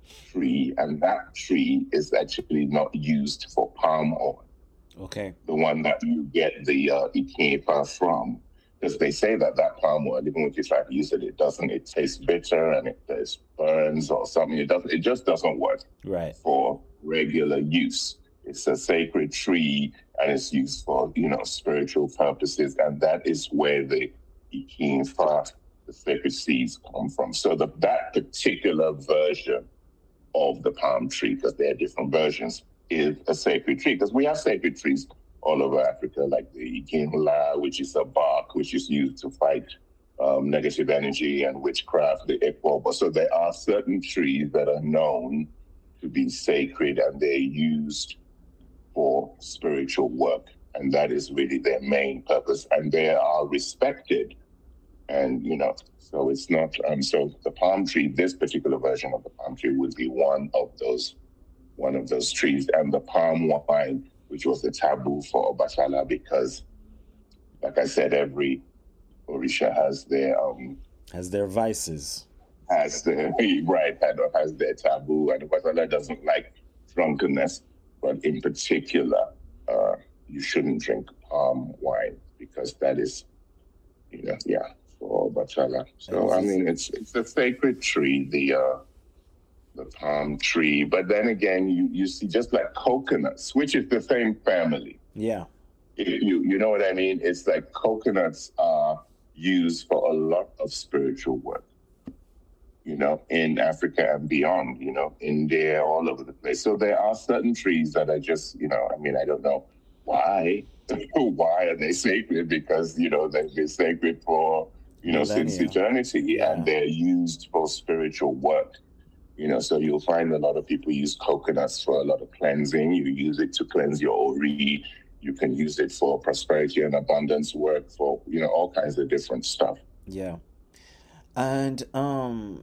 tree, and that tree is actually not used for palm oil. Okay. The one that you get the uh, Ikin Ifa from. Because they say that that palm oil, even if you try to use it, it doesn't, it tastes bitter and it, it burns or something. It doesn't, it just doesn't work right. for regular use. It's a sacred tree and it's used for, you know, spiritual purposes. And that is where the Ikin Ifa, the sacred seeds, come from. So the, that particular version of the palm tree, because there are different versions, is a sacred tree. Because we have sacred trees all over Africa, like the Iginla, which is a bark, which is used to fight um, negative energy and witchcraft, the Ekwobo. So there are certain trees that are known to be sacred and they're used for spiritual work. And that is really their main purpose. And they are respected. And, you know, so it's not, um, so the palm tree, this particular version of the palm tree would be one of those, one of those trees. And the palm wine, which was the taboo for Obatala because, like I said, every Orisha has their um has their vices, has their right, has their taboo, and Obatala doesn't like drunkenness, but in particular, uh, you shouldn't drink palm wine because that is, you know, yeah, for Obatala. So I mean, it's it's a sacred tree, the. Uh, the palm tree, but then again, you, you see just like coconuts, which is the same family. Yeah. You, you know what I mean? It's like coconuts are used for a lot of spiritual work, you know, in Africa and beyond, you know, India, all over the place. So there are certain trees that are just, you know, I mean, I don't know why, why are they sacred? Because, you know, they've been sacred for, you know, Millennia. Since eternity, yeah. And they're used for spiritual work. You know, so you'll find a lot of people use coconuts for a lot of cleansing. You use it to cleanse your ori. You can use it for prosperity and abundance work, for, you know, all kinds of different stuff. Yeah. And um,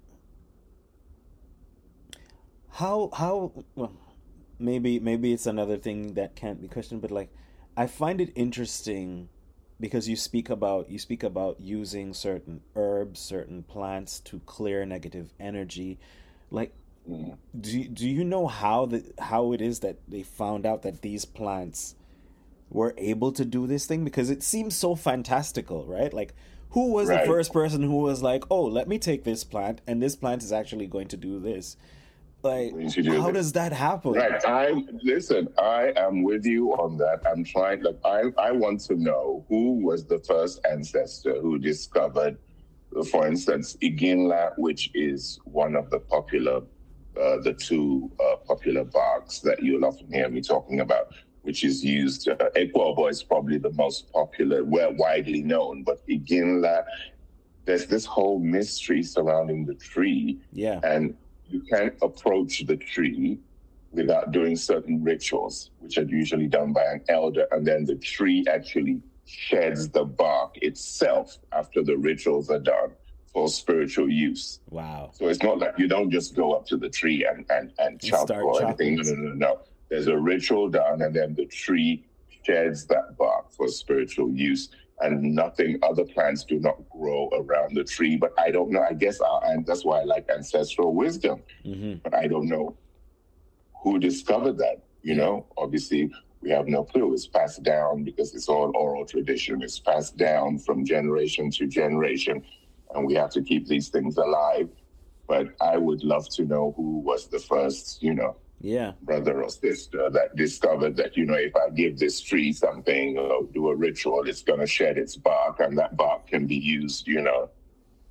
how, how, well, maybe, maybe it's another thing that can't be questioned, but like, I find it interesting because you speak about, you speak about using certain herbs, certain plants to clear negative energy. Like, mm. do do you know how the how it is that they found out that these plants were able to do this thing? Because it seems so fantastical, right? Like, who was right. the first person who was like, "Oh, let me take this plant, and this plant is actually going to do this"? Like, do how this. does that happen? Right. I listen. I am with you on that. I'm trying. Like, I I want to know who was the first ancestor who discovered. For instance, Iginla, which is one of the popular, uh, the two uh, popular barks that you'll often hear me talking about, which is used. Uh, Ekwobo is probably the most popular, well, widely known, but Iginla, there's this whole mystery surrounding the tree. Yeah. And you can't approach the tree without doing certain rituals, which are usually done by an elder, and then the tree actually sheds the bark itself after the rituals are done for spiritual use. Wow. So it's not like you don't just go up to the tree and, and, and chop or anything. No, no, no, no. There's a ritual done and then the tree sheds that bark for spiritual use, and nothing, other plants do not grow around the tree. But I don't know, I guess, uh, and that's why I like ancestral wisdom. Mm-hmm. But I don't know who discovered that, you know, obviously. We have no clue. It's passed down because it's all oral tradition. It's passed down from generation to generation, and we have to keep these things alive. But I would love to know who was the first, you know, yeah, brother or sister that discovered that, you know, if I give this tree something or do a ritual, it's going to shed its bark, and that bark can be used, you know,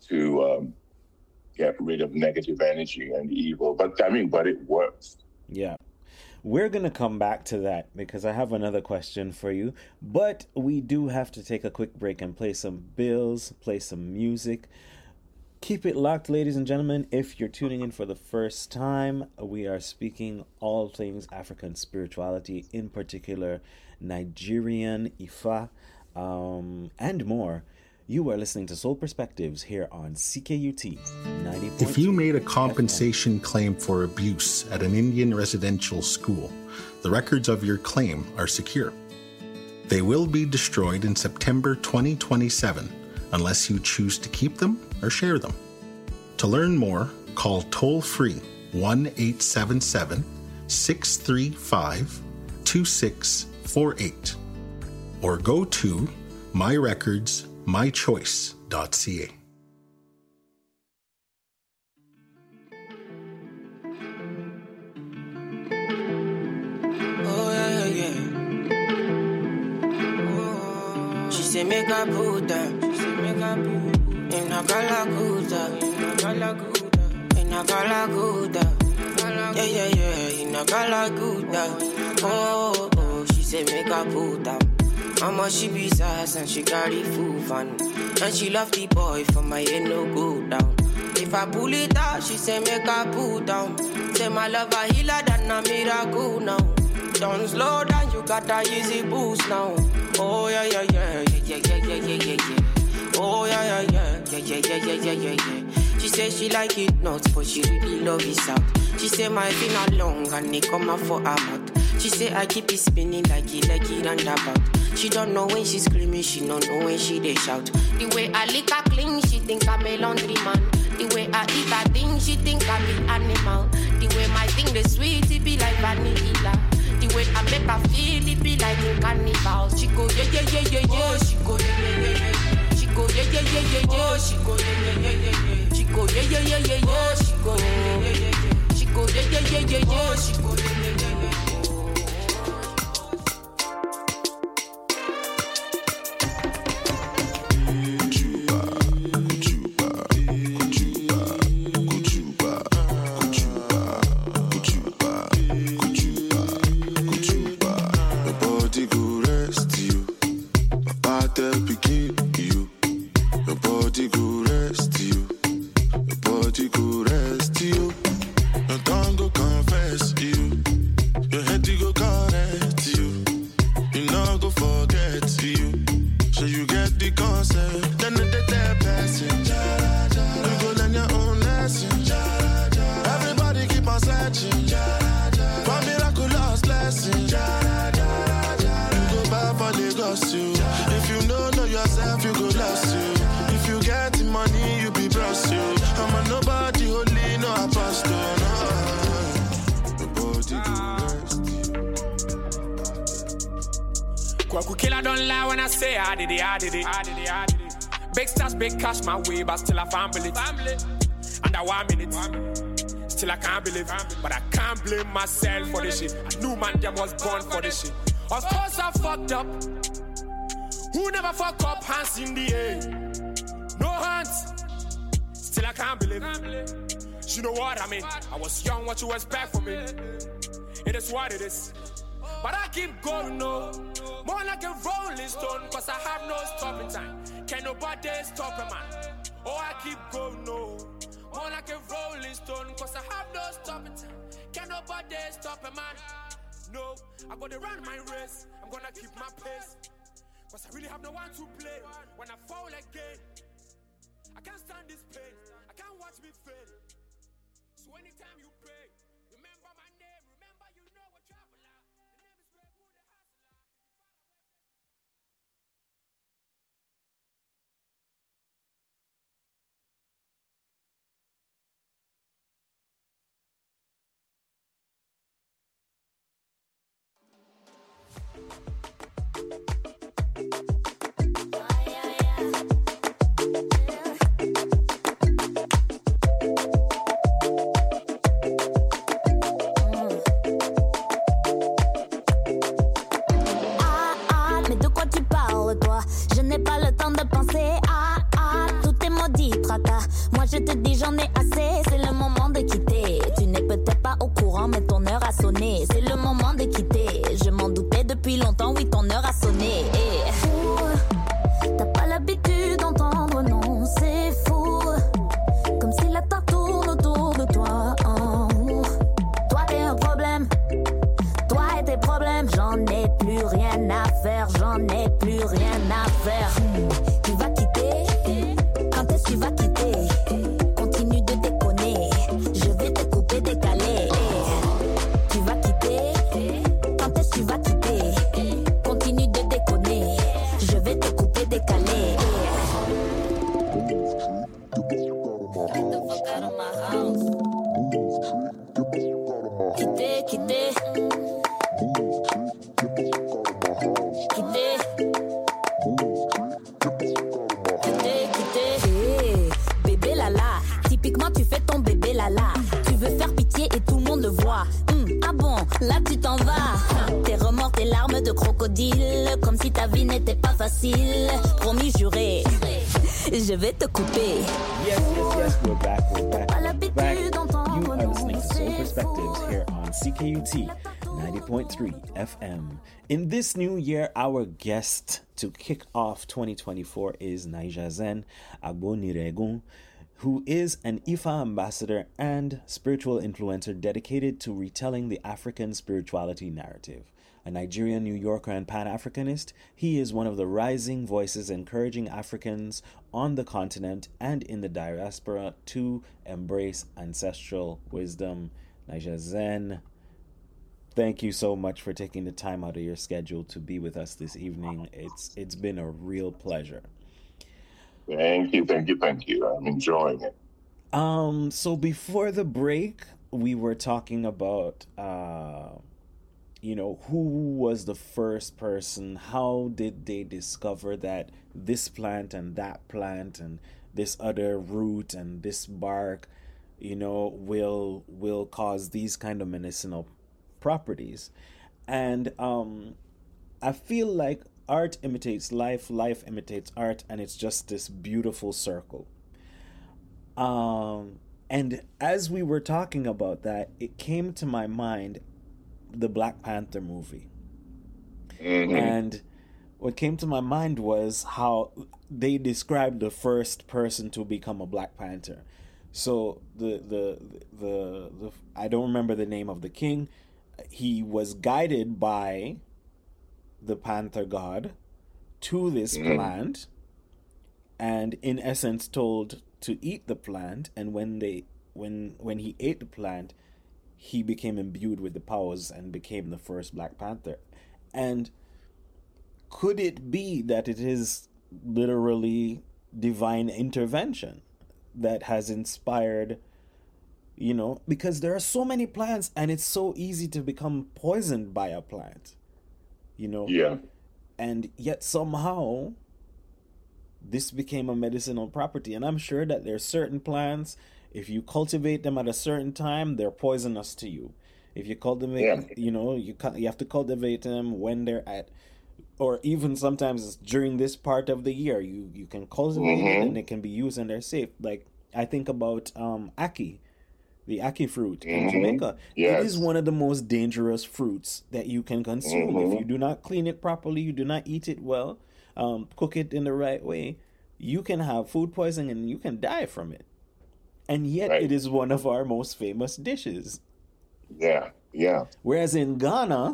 to um, get rid of negative energy and evil. But I mean, but it works. Yeah. We're going to come back to that because I have another question for you. But we do have to take a quick break and play some bills, play some music. Keep it locked, ladies and gentlemen. If you're tuning in for the first time, we are speaking all things African spirituality, in particular Nigerian, Ifa, um, and more. You are listening to Soul Perspectives here on C K U T ninety point two. If you made a compensation claim for abuse at an Indian residential school, the records of your claim are secure. They will be destroyed in September twenty twenty-seven unless you choose to keep them or share them. To learn more, call toll-free one eight seven seven, six three five, two six four eight or go to my records my choice dot c a. Oh yeah, yeah, yeah. Oh, she say make a Buddha, she say make a Buddha. In a Galaguda, in a Galaguda, in a Galaguda. Yeah, yeah, yeah, in a Galaguda. Oh, oh, she say make a Buddha. Mama, she be sass and she carry full fun. And she love the boy for my head no go down. If I pull it out, she say make her pull down. Say my love a healer than a miracle now. Don't slow down, you got a easy boost now. Oh yeah, yeah, yeah, yeah, yeah, yeah, yeah, yeah, yeah. Oh yeah, yeah, yeah, yeah, yeah, yeah, yeah, yeah, yeah, yeah. She say she like it nuts, but she really love it out. She say my finger long and it come out for her mouth. She say I keep it spinning like it, like it and about. She don't know when she screaming, she don't know when she they shout. The way I lick her clean, she think I'm a laundry man. The way I eat her thing, she think I'm an animal. The way my thing the sweet, it be like vanilla. The way I make her feel, it be like a carnival. She go yeah yeah yeah yeah yeah. She go yeah yeah yeah yeah. She go yeah yeah yeah yeah yeah. She go yeah yeah yeah yeah yeah. She go yeah yeah yeah yeah yeah. She go yeah yeah yeah yeah yeah. She go yeah yeah yeah yeah yeah. She go yeah yeah yeah yeah. Cash my way, but still I family. family. And I one minute, still I can't believe, but I can't blame myself for this shit. I knew man them was born for this shit. Of course I fucked up. Who never fuck up? Hands in the air, no hands. Still I can't believe. You know what I mean? I was young, what you expect from me? It is what it is. But I keep going, no. More like a rolling stone, cause I have no stopping time. Can nobody stop a man? Oh, I keep going, no. More like a rolling stone, cause I have no stopping time. Can nobody stop a man? No, I'm gonna run my race. I'm gonna keep my pace. Cause I really have no one to play. When I fall again, I can't stand this pain. I can't watch me fail. So anytime you pray, remember my name. Remember you know a traveler. Je n'ai pas le temps de penser à, à tous tes maudits tracas. Moi je te dis j'en ai assez, c'est le moment de quitter. Tu n'es peut-être pas au courant mais ton heure a sonné. C'est le moment de quitter. Je m'en doutais depuis longtemps, oui ton heure a sonné. Et... Fou, t'as pas l'habitude d'entendre non, c'est fou. Comme si la terre tourne autour de toi. Oh. Toi t'es un problème, toi et tes problèmes. J'en ai plus rien à faire, j'en ai plus rien à faire. Tu vas quitter, quand est-ce que tu vas quitter? Continue de déconner, je vais te couper, décaler. Tu vas quitter, quand est-ce que tu vas quitter? Continue de déconner, je vais te couper, décaler. Get the fuck out of my house. Quitter, quitter. Quitter. Quitter, quitter. Hey, bébé lala. Typiquement, tu fais ton bébé lala. Tu veux faire pitié et tout le monde le voit. Hum, ah bon, là tu t'en vas. Tes remords, tes larmes de crocodile. Comme si ta vie n'était pas facile. Promis, juré. Je vais te couper. Yes, yes, yes, we're back, we're back, we're back. You are listening to Soul Perspectives here on C K U T ninety point three F M. In this new year, our guest to kick off twenty twenty-four is Naijazen Agboniregun, who is an Ifa ambassador and spiritual influencer dedicated to retelling the African spirituality narrative. A Nigerian New Yorker and Pan-Africanist, he is one of the rising voices encouraging Africans on the continent and in the diaspora to embrace ancestral wisdom. Naijazen, thank you so much for taking the time out of your schedule to be with us this evening. It's it's been a real pleasure. Thank you, thank you, thank you. I'm enjoying it. Um, so before the break, we were talking about uh you know, who was the first person? How did they discover that this plant and that plant and this other root and this bark, you know, will will cause these kind of medicinal properties? And um, I feel like art imitates life, life imitates art, and it's just this beautiful circle. Um, and as we were talking about that, it came to my mind the Black Panther movie. Mm-hmm. And what came to my mind was how they described the first person to become a Black Panther. So the the the, the I don't remember the name of the king. He was guided by the Panther god to this mm-hmm. plant, and in essence told to eat the plant. And when they when when he ate the plant, he became imbued with the powers and became the first Black Panther. And could it be that it is literally divine intervention that has inspired, you know, because there are so many plants and it's so easy to become poisoned by a plant, you know? Yeah. And yet somehow this became a medicinal property. And I'm sure that there are certain plants, if you cultivate them at a certain time, they're poisonous to you. If you cultivate, yeah. you know, you you have to cultivate them when they're at, or even sometimes during this part of the year, you, you can cultivate mm-hmm. it and it can be used and they're safe. Like I think about um ackee, the ackee fruit mm-hmm. in Jamaica. Yes. It is one of the most dangerous fruits that you can consume. Mm-hmm. If you do not clean it properly, you do not eat it well, um, cook it in the right way, you can have food poisoning and you can die from it. And yet right. it is one of our most famous dishes. Yeah, yeah. Whereas in Ghana,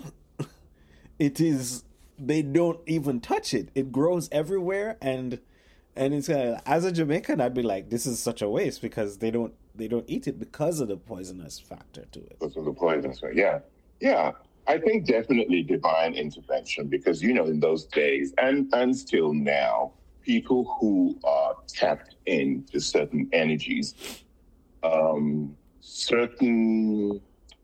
it is, they don't even touch it. It grows everywhere, and and it's uh, as a Jamaican, I'd be like, this is such a waste because they don't they don't eat it because of the poisonous factor to it. Because of the poisonous factor, yeah, yeah. I think definitely divine intervention because you know in those days and and still now, people who are tapped into certain energies. Um, certain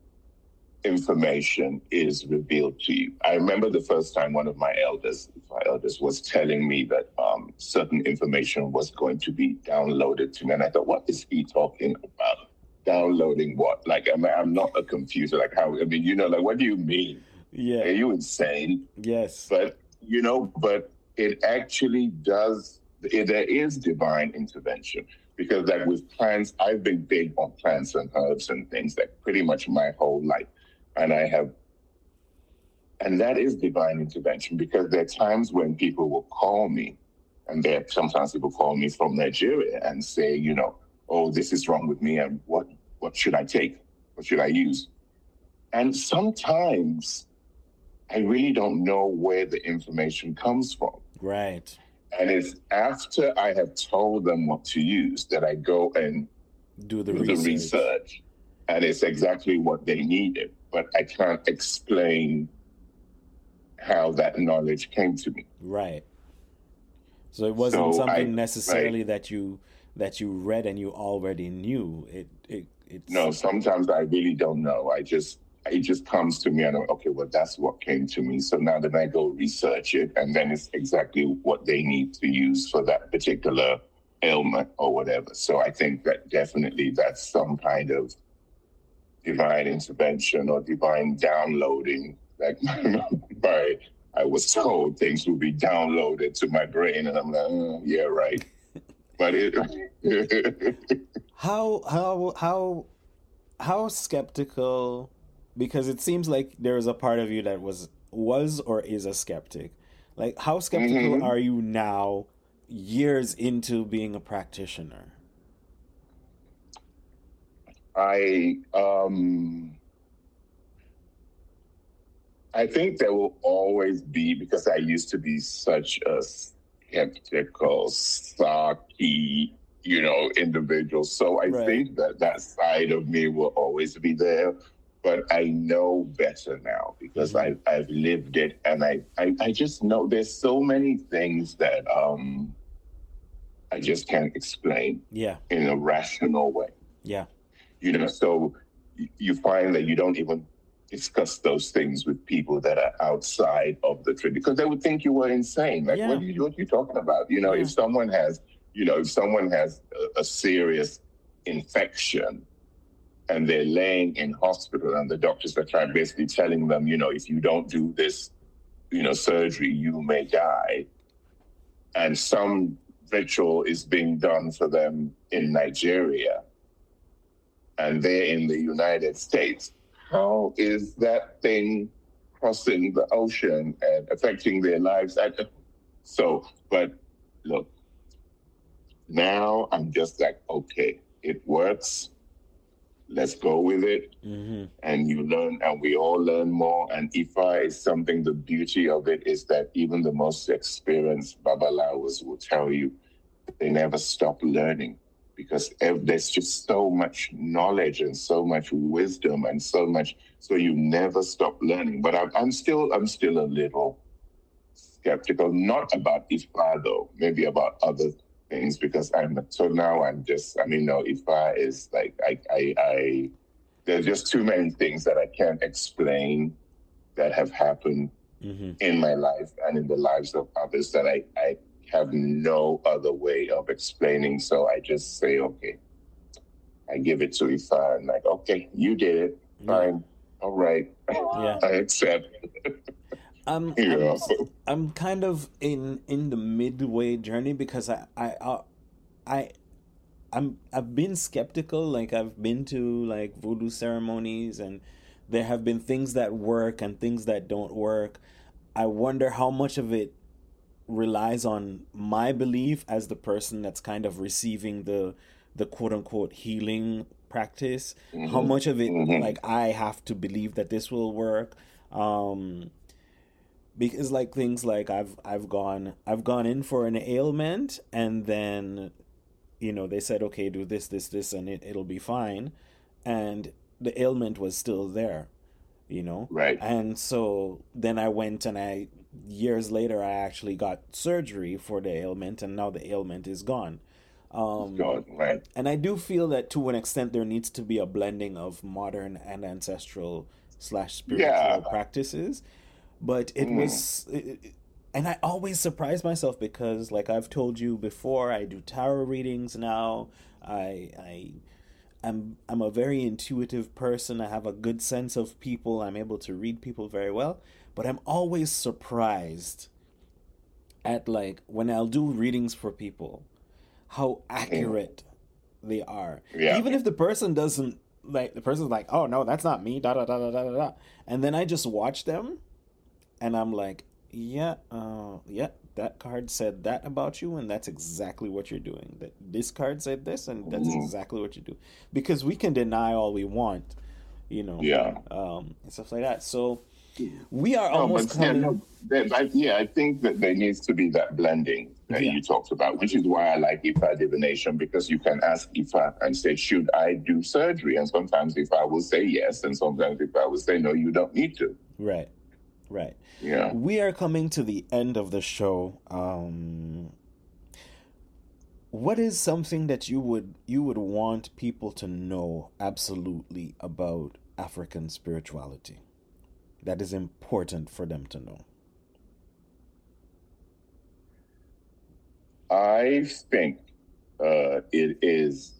information is revealed to you. I remember the first time one of my elders, my elders was telling me that um, certain information was going to be downloaded to me. And I thought, what is he talking about? Downloading what? Like, I'm, I'm not a computer. Like, how, I mean, you know, like, what do you mean? Yeah. Are you insane? Yes. But, you know, but it actually does, it, there is divine intervention. Because like with plants, I've been big on plants and herbs and things like pretty much my whole life. And I have, and that is divine intervention, because there are times when people will call me, and there sometimes people call me from Nigeria and say, you know, oh, this is wrong with me, and what, what should I take? What should I use? And sometimes I really don't know where the information comes from. Right. And it's after I have told them what to use that I go and do the, do research. the research. And it's exactly what they needed. But I can't explain how that knowledge came to me. Right. So it wasn't So something I- necessarily right. that you that you read and you already knew. It it it's No, sometimes I really don't know. I just, it just comes to me and I'm, okay, well, that's what came to me. So now then I go research it, and then it's exactly what they need to use for that particular ailment or whatever. So I think that definitely that's some kind of divine intervention or divine downloading. Like by, I was told things would be downloaded to my brain, and I'm like, oh, yeah, right. But it. How how how how skeptical, because it seems like there is a part of you that was was or is a skeptic. Like, how skeptical Mhm. are you now, years into being a practitioner? I um I think there will always be, because I used to be such a skeptical, sarky, you know, individual. So I Right. think that that side of me will always be there. But I know better now, because I, I've lived it, and I, I, I just know there's so many things that um I just can't explain Yeah. in a rational way. Yeah. You know, so y- you find that you don't even discuss those things with people that are outside of the trade, because they would think you were insane. Like, Yeah. what are you, what are you talking about? You know, Yeah. if someone has, you know, if someone has a, a serious infection and they're laying in hospital, and the doctors are trying, basically telling them, you know, if you don't do this, you know, surgery, you may die. And some ritual is being done for them in Nigeria, and they're in the United States. How is that thing crossing the ocean and affecting their lives? I, so, but look, now I'm just like, okay, it works. Let's go with it. Mm-hmm. And you learn, and we all learn more. And Ifa is something, the beauty of it is that even the most experienced Babalawos will tell you they never stop learning, because ev- there's just so much knowledge and so much wisdom and so much, so you never stop learning. But I'm, I'm still, I'm still a little skeptical, not about Ifa though, maybe about other things, because I'm, so now I'm just, I mean, no, Ifa is like, I, I, I, there's just too many things that I can't explain that have happened Mm-hmm. in my life and in the lives of others that I, I have no other way of explaining. So I just say, okay, I give it to Ifa, and like, okay, you did it. Fine. All right. Yeah. I accept. I'm, You I'm, know. I'm kind of in in the midway journey, because I I uh, I I'm I've been skeptical. Like, I've been to like voodoo ceremonies, and there have been things that work and things that don't work. I wonder how much of it relies on my belief as the person that's kind of receiving the the quote unquote healing practice. How Mhm. much of it, Mhm. like, I have to believe that this will work. Um because like things like I've I've gone I've gone in for an ailment, and then, you know, they said, okay, do this, this, this, and it, it'll be fine. And the ailment was still there, you know? Right. And so then I went, and I, years later, I actually got surgery for the ailment, and now the ailment is gone. Um, God, right. And I do feel that to an extent there needs to be a blending of modern and ancestral slash spiritual Yeah. practices. But it Mm. was, it, it- and I always surprise myself, because, like I've told you before, I do tarot readings now. I, I, I'm, I'm a very intuitive person. I have a good sense of people. I'm able to read people very well. But I'm always surprised at, like, when I'll do readings for people, how accurate they are. Yeah. Even if the person doesn't, like, the person's like, oh, no, that's not me, da da da da da da da. And then I just watch them, and I'm like, yeah, uh, yeah, that card said that about you, and that's exactly what you're doing. That this card said this, and that's Mhm. exactly what you do. Because we can deny all we want, you know, Yeah. um, and stuff like that. So we are No, almost but yeah, coming. no, that- I, yeah, I think that there needs to be that blending that Yeah. you talked about, which is why I like Ifa divination, because you can ask Ifa and say, should I do surgery? And sometimes Ifa will say yes, and sometimes Ifa will say, no, you don't need to. Right, right. Yeah. We are coming to the end of the show. Um, what is something that you would you would want people to know absolutely about African spirituality that is important for them to know? I think uh, it is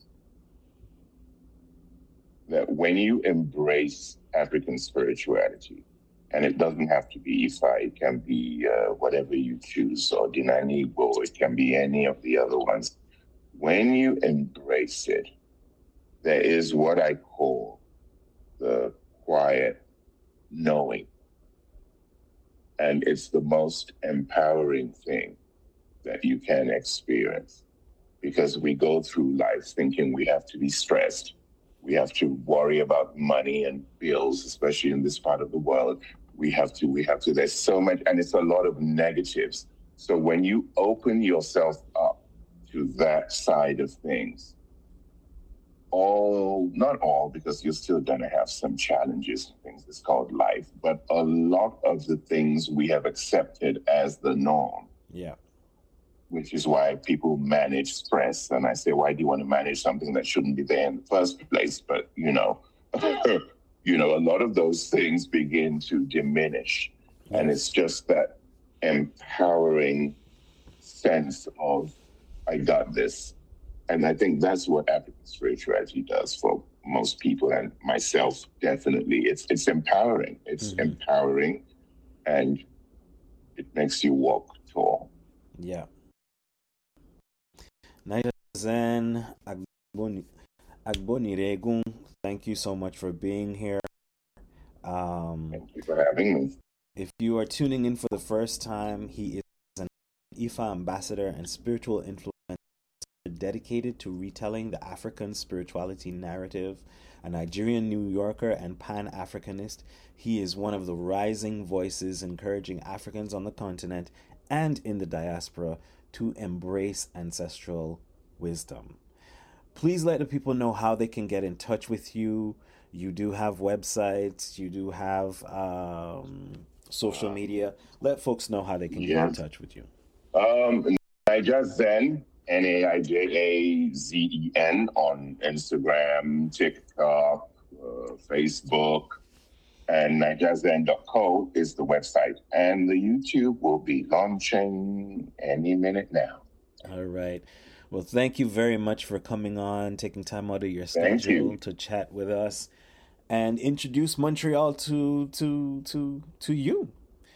that when you embrace African spirituality, and it doesn't have to be Ifa, it can be uh, whatever you choose, or Dinanibo, it can be any of the other ones. When you embrace it, there is what I call the quiet knowing. And it's the most empowering thing that you can experience, because we go through life thinking we have to be stressed. We have to worry about money and bills, especially in this part of the world. We have to, we have to, there's so much, and it's a lot of negatives. So when you open yourself up to that side of things, all, not all, because you're still going to have some challenges, things it's called life, but a lot of the things we have accepted as the norm. Yeah. Which is why people manage stress. And I say, why do you want to manage something that shouldn't be there in the first place? But, you know, you know, a lot of those things begin to diminish. Yes. And it's just that empowering sense of, I got this. And I think that's what African spirituality does for most people, and myself, definitely. It's it's empowering. It's mm-hmm. empowering, and it makes you walk tall. Yeah. Naija Zen Agboni Agboniregun, thank you so much for being here. Um, thank you for having me. If you are tuning in for the first time, he is an Ifa ambassador and spiritual influencer dedicated to retelling the African spirituality narrative, a Nigerian New Yorker and Pan-Africanist. He is one of the rising voices encouraging Africans on the continent and in the diaspora to embrace ancestral wisdom. Please let the people know how they can get in touch with you. You do have websites, you do have um, social media. Let folks know how they can yeah. get in touch with you. Um, Naija Zen, N A I J A Z E N, on Instagram, TikTok, uh, Facebook, and naija zen dot co is the website. And the YouTube will be launching any minute now. All right. Well, thank you very much for coming on, taking time out of your schedule to chat with us and introduce Montreal to to to to you.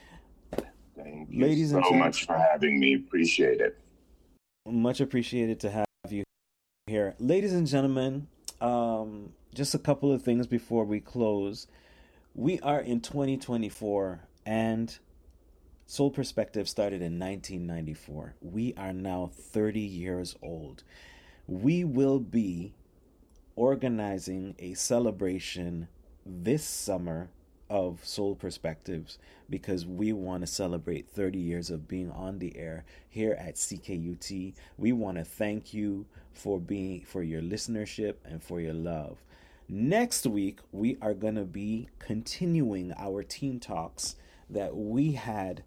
Thank you Ladies so and much for having me. Appreciate it. Much appreciated to have you here. Ladies and gentlemen, um, just a couple of things before we close. We are in twenty twenty-four, and Soul Perspective started in nineteen ninety-four. We are now thirty years old. We will be organizing a celebration this summer of Soul Perspectives because we want to celebrate thirty years of being on the air here at C K U T. We want to thank you for being for your listenership and for your love. Next week, we are going to be continuing our team talks that we had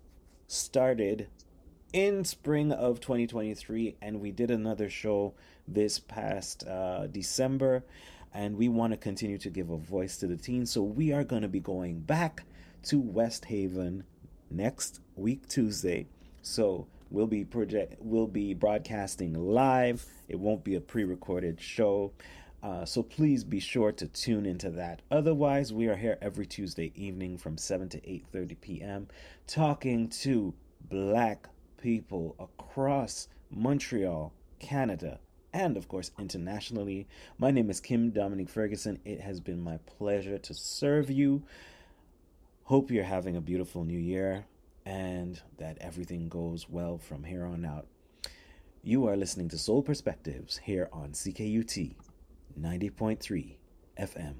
started in spring of twenty twenty-three, and we did another show this past uh, December, and we want to continue to give a voice to the teens. So we are going to be going back to West Haven next week, Tuesday. So we'll be project we'll be broadcasting live. It won't be a pre-recorded show. Uh, so please be sure to tune into that. Otherwise, we are here every Tuesday evening from seven to eight thirty p.m. talking to Black people across Montreal, Canada, and of course internationally. My name is Kim Dominique Ferguson. It has been my pleasure to serve you. Hope you're having a beautiful new year and that everything goes well from here on out. You are listening to Soul Perspectives here on C K U T ninety point three F M.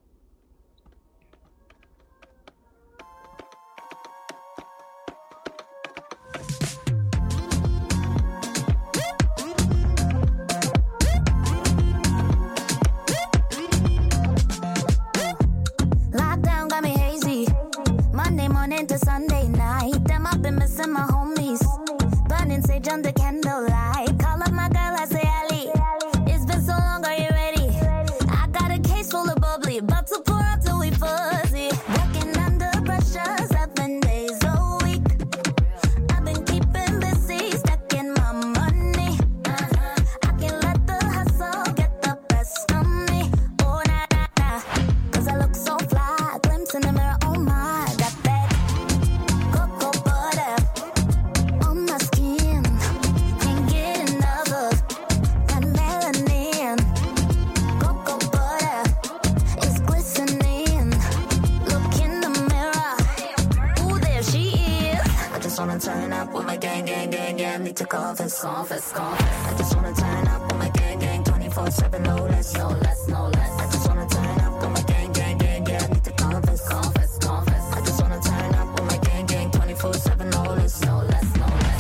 Lockdown got me hazy. Monday morning to Sunday night. Them I've been missing my homies. Burning sage under candlelight. Call up my girl, I say Ali. It's been so long, are you ready? I got a case full of bubbly, about to pour up till we fuzzy. Working under pressure, seven days a week. I've been keeping busy, stacking my money. Uh-huh. I can't let the hustle get the best of me. Oh, nah, nah, nah. Cause I look so fly. Glimpse in the mirror, oh my. Got that cocoa butter on my skin. Can't get enough of that melanin. Cocoa butter is glistening. Look in the mirror. Ooh, there she is. I just wanna turn up with my gang, gang, gang, gang. Need to confess, confess, confess. I just wanna turn up with my gang, gang. twenty-four seven, no less, no less, no less. I just wanna turn up with my gang, gang, gang, gang. Need to confess, confess, confess. I just wanna turn up with my gang, gang. twenty-four seven, no less, no less, no less.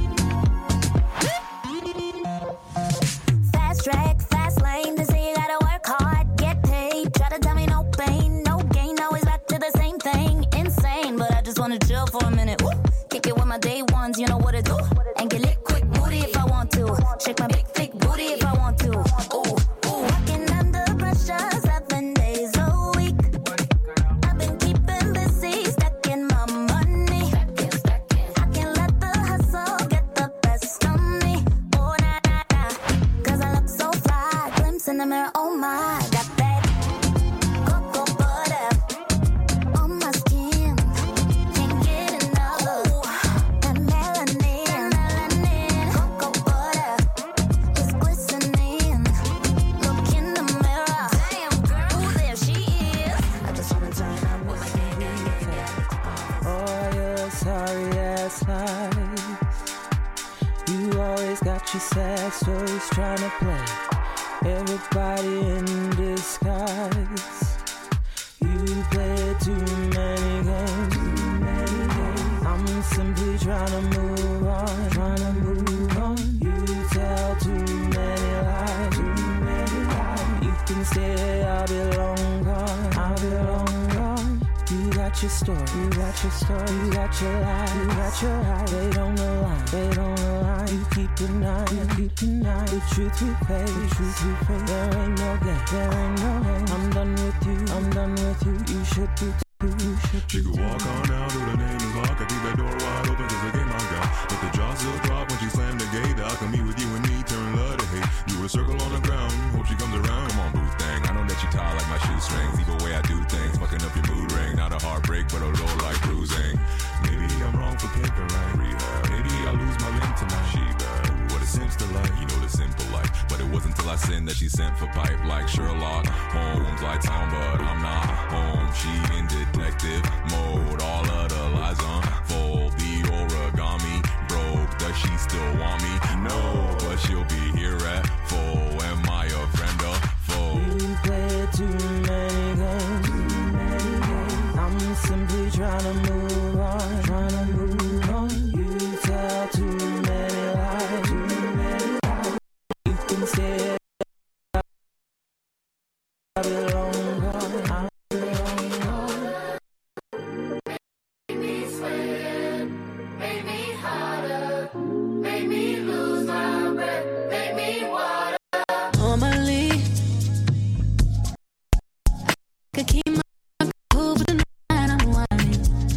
Fast track, fast lane. They say you gotta work hard, get paid. Try to tell me no pain, no gain. Always back to the same thing. Insane, but I just wanna chill for a minute. Woo. Kick it with my day ones, you know what to do. And get lit quick, moody if I want to. Shake my big thick booty if I want to. Ooh, ooh. Working under pressure, seven days a week. I've been keeping busy, stacking my money. I can't let the hustle get the best of me. Oh, nah, nah, nah. Cause I look so fly. Glimpse in the mirror, oh my. Got that cocoa butter on my skin. Can't get enough of that melanin. Cocoa butter is glistening. Look in the mirror. Damn, girl. Ooh, there she is. I just wanna turn up with my gang, gang, gang, gang. Oh, you're sorry ass lies. You always got your sad stories trying to play everybody in disguise. You play too many games. Too many games. I'm simply trying to move on, trying to move on. You tell too many lies, too many lies. You can say I'll be long gone, I'll be long gone. You got your story, you got your story, you got your lies, you got your lies. They don't align, they don't align. You keep denying, you keep denying. The truth we pay, the truth we pay. There ain't no game, there ain't no game. I'm done with you, I'm done with you. You should be too, you should be She could walk on out, though the name is locked. I keep that door wide open cause the game I got. But the jaw still drop when she slammed the gate. How come me with you and me turn love to hate? You were a circle on the ground, hope she comes around. Come on, boo thing, I know that you tie like my shoestrings. Either way I do things, fucking up your mood ring. Not a heartbreak, but a low like bruising. Maybe I'm wrong for picking right. Rehab. Maybe I lose my link tonight. She bad. Ooh, what a simps to life. You know the simple life. But it wasn't till I sinned that she sent for pipe like Sherlock Holmes, like town, but I'm not home. She in detective mode. All of the lies unfold. The origami broke. Does she still want me? No, but she'll be here at four. Am I a friend or foe? You play too many games, too many games. I'm simply trying to move on, trying to move on. You tell too many lies, too many lies. You can say I'll be long gone, I'll be long gone. Make me sweat, make me harder, make me lose my breath, make me water. Normally, could keep my cool, but tonight I'm whining.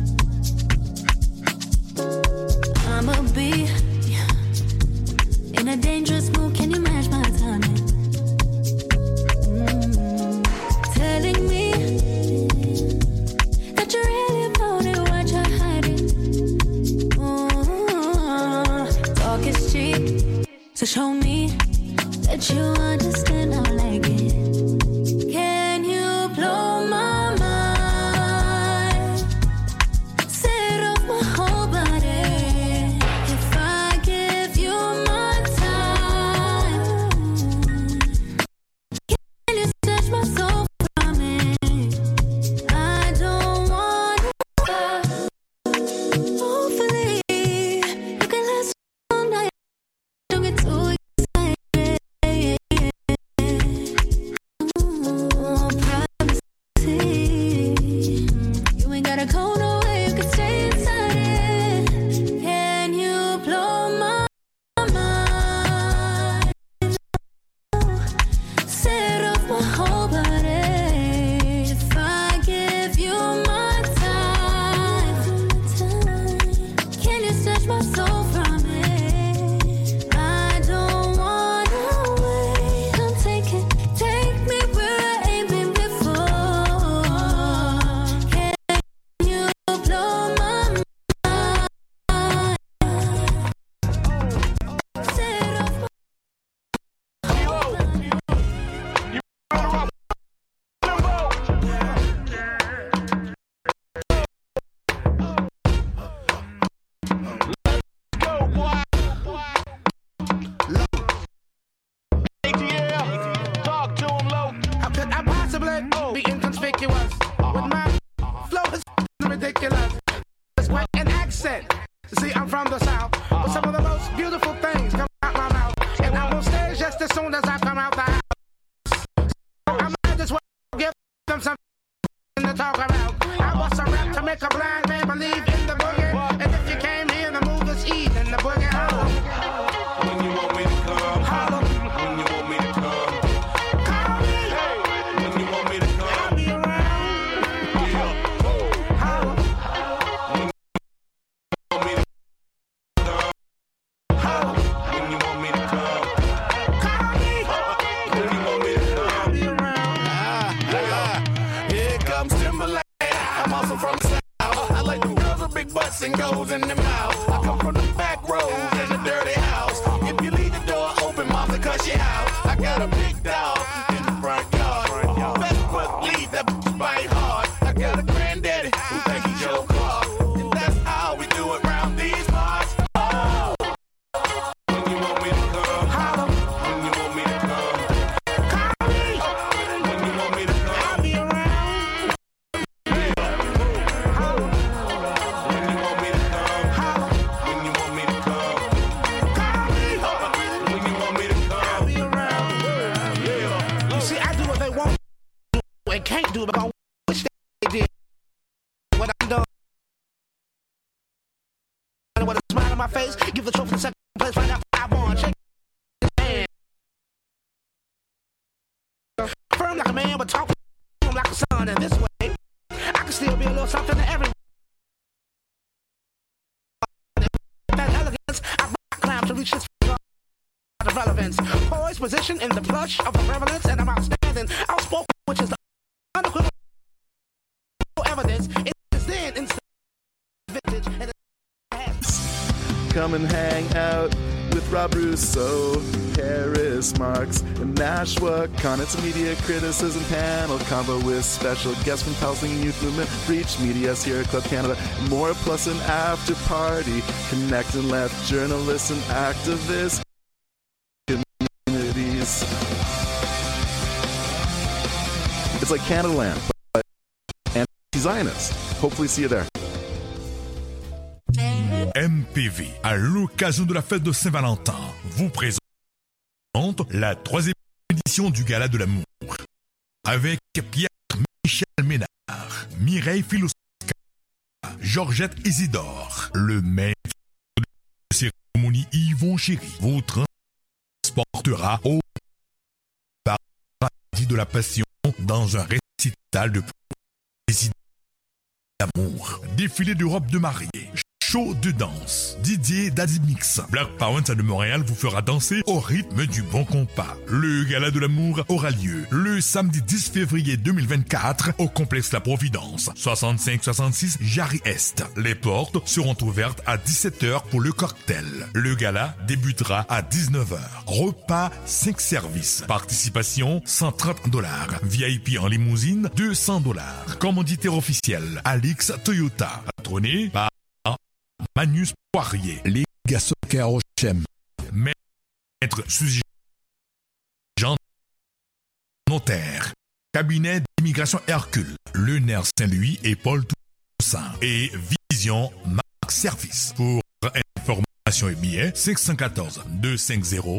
I'ma be in a dangerous mood. Can you match my timing? Mm. Telling me that you really about it, what you're hiding. Mm. Talk is cheap, so show me that you understand I like it. Can you blow my mind? Set off my whole body. If I give you my time, can you touch my soul from it? I don't want to. Hopefully, you can last all night. Don't get too excited. Oh, privacy. You ain't gotta go nowhere. You can stay inside it. Can you blow my mind? Set off my whole body. If I give you my time, can you snatch my soul from it? I don't wanna wait. Come take it, take me where I ain't been before. Can you blow my mind? Set off my Talk to him low. How could I possibly be inconspicuous? With my flow is ridiculous. It's quite an accent. See, I'm from the South, but some of the most beautiful things come out my mouth. And I'm on stage just as soon as I come out the house. So I might just want to give them something to talk about. I bust a rap to make a blind man believe in the boogie. And if you came here, the move is evening, the boogie. Holla. When you want me to come, holla. When you want me to come, call me. When you want me to come, I'll be around. Yeah. Holla. When you want me to come, holla. When you want me to come, call me. When you want me to come, I'll be around. Ah, ah. Here comes Timberland. I'm also from the South. I like them girls with big butts and goes in the mouth. I come from the back roads in a dirty house. If you leave the door open, mom's cuss you out. I got a big dog in the front yard. Best believe that bitch bite hard. I got a granddaddy who think he's your car. And that's how we do it round these parts. Oh. When you want me to come, holla. When you want me to come, call me. When you want me to come, I'll be around. Holla. When you want me to come, holla. When you want me to come, call me. When you want me to come, I'll be around. Yeah. You see, I do what they want to do and can't do, but I wish they did. What I'm done. With a smile on my face, give the trophy the second place right after I won. Shake his hand. Firm like a man, but talk to him like a son. And this way, I can still be a little something to everyone. That elegance, I rock climb to reach this of relevance. Poised position in the plush of the prevalence, and I'm outstanding. Outspoken, which is the unequivocal evidence. It's then instant vintage and Come and hang out with Rob Russo, Harris Marks, and Nashua. Connets Media Criticism Panel combo with special guests from Palestinian Youth Movement, Breach Media, Sierra Club Canada, more plus an after party. Connect and left journalists and activists, communities. It's like Canada Land, but anti-Zionist. Hopefully see you there. M P V, à l'occasion de la fête de Saint-Valentin, vous présente la troisième édition du Gala de l'amour. Avec Pierre-Michel Ménard, Mireille Filosca, Georgette Isidore, le maître de cérémonie Yvon Chéry, vous transportera au paradis de la passion dans un récital de poésie d'amour, défilé de robes de mariée, show de danse. Didier Daddy Mix, Black Power de Montréal vous fera danser au rythme du bon compas. Le gala de l'amour aura lieu le samedi dix février deux mille vingt-quatre au complexe La Providence, soixante-cinq soixante-six Jarry Est. Les portes seront ouvertes à dix-sept heures pour le cocktail. Le gala débutera à dix-neuf heures. Repas cinq services. Participation cent trente dollars. V I P en limousine deux cents dollars. Commanditaire officiel Alix Toyota. Patronné par Manus Poirier. Les gars soccer au chem. Maître Suzy Jean Notaire. Cabinet d'immigration Hercule. Le Nerf Saint-Louis et Paul Toussaint. Et Vision Marque Service. Pour information et billets, cinq un quatre deux cinq zéro.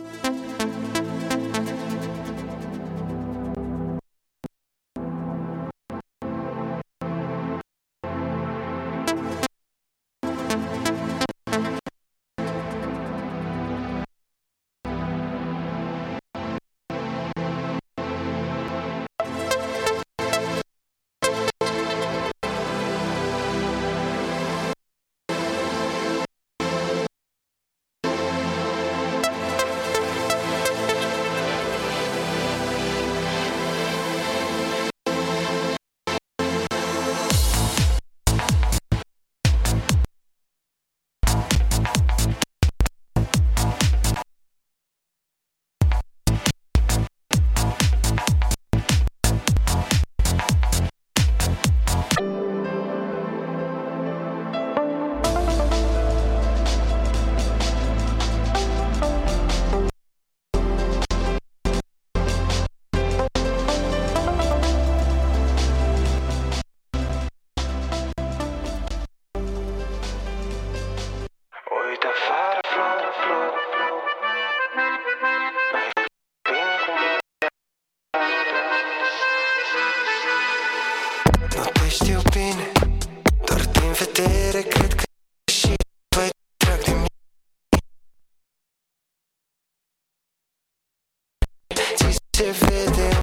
Nu te știu bine, doar din vedere cred că și voi trag de mine. Ți se vede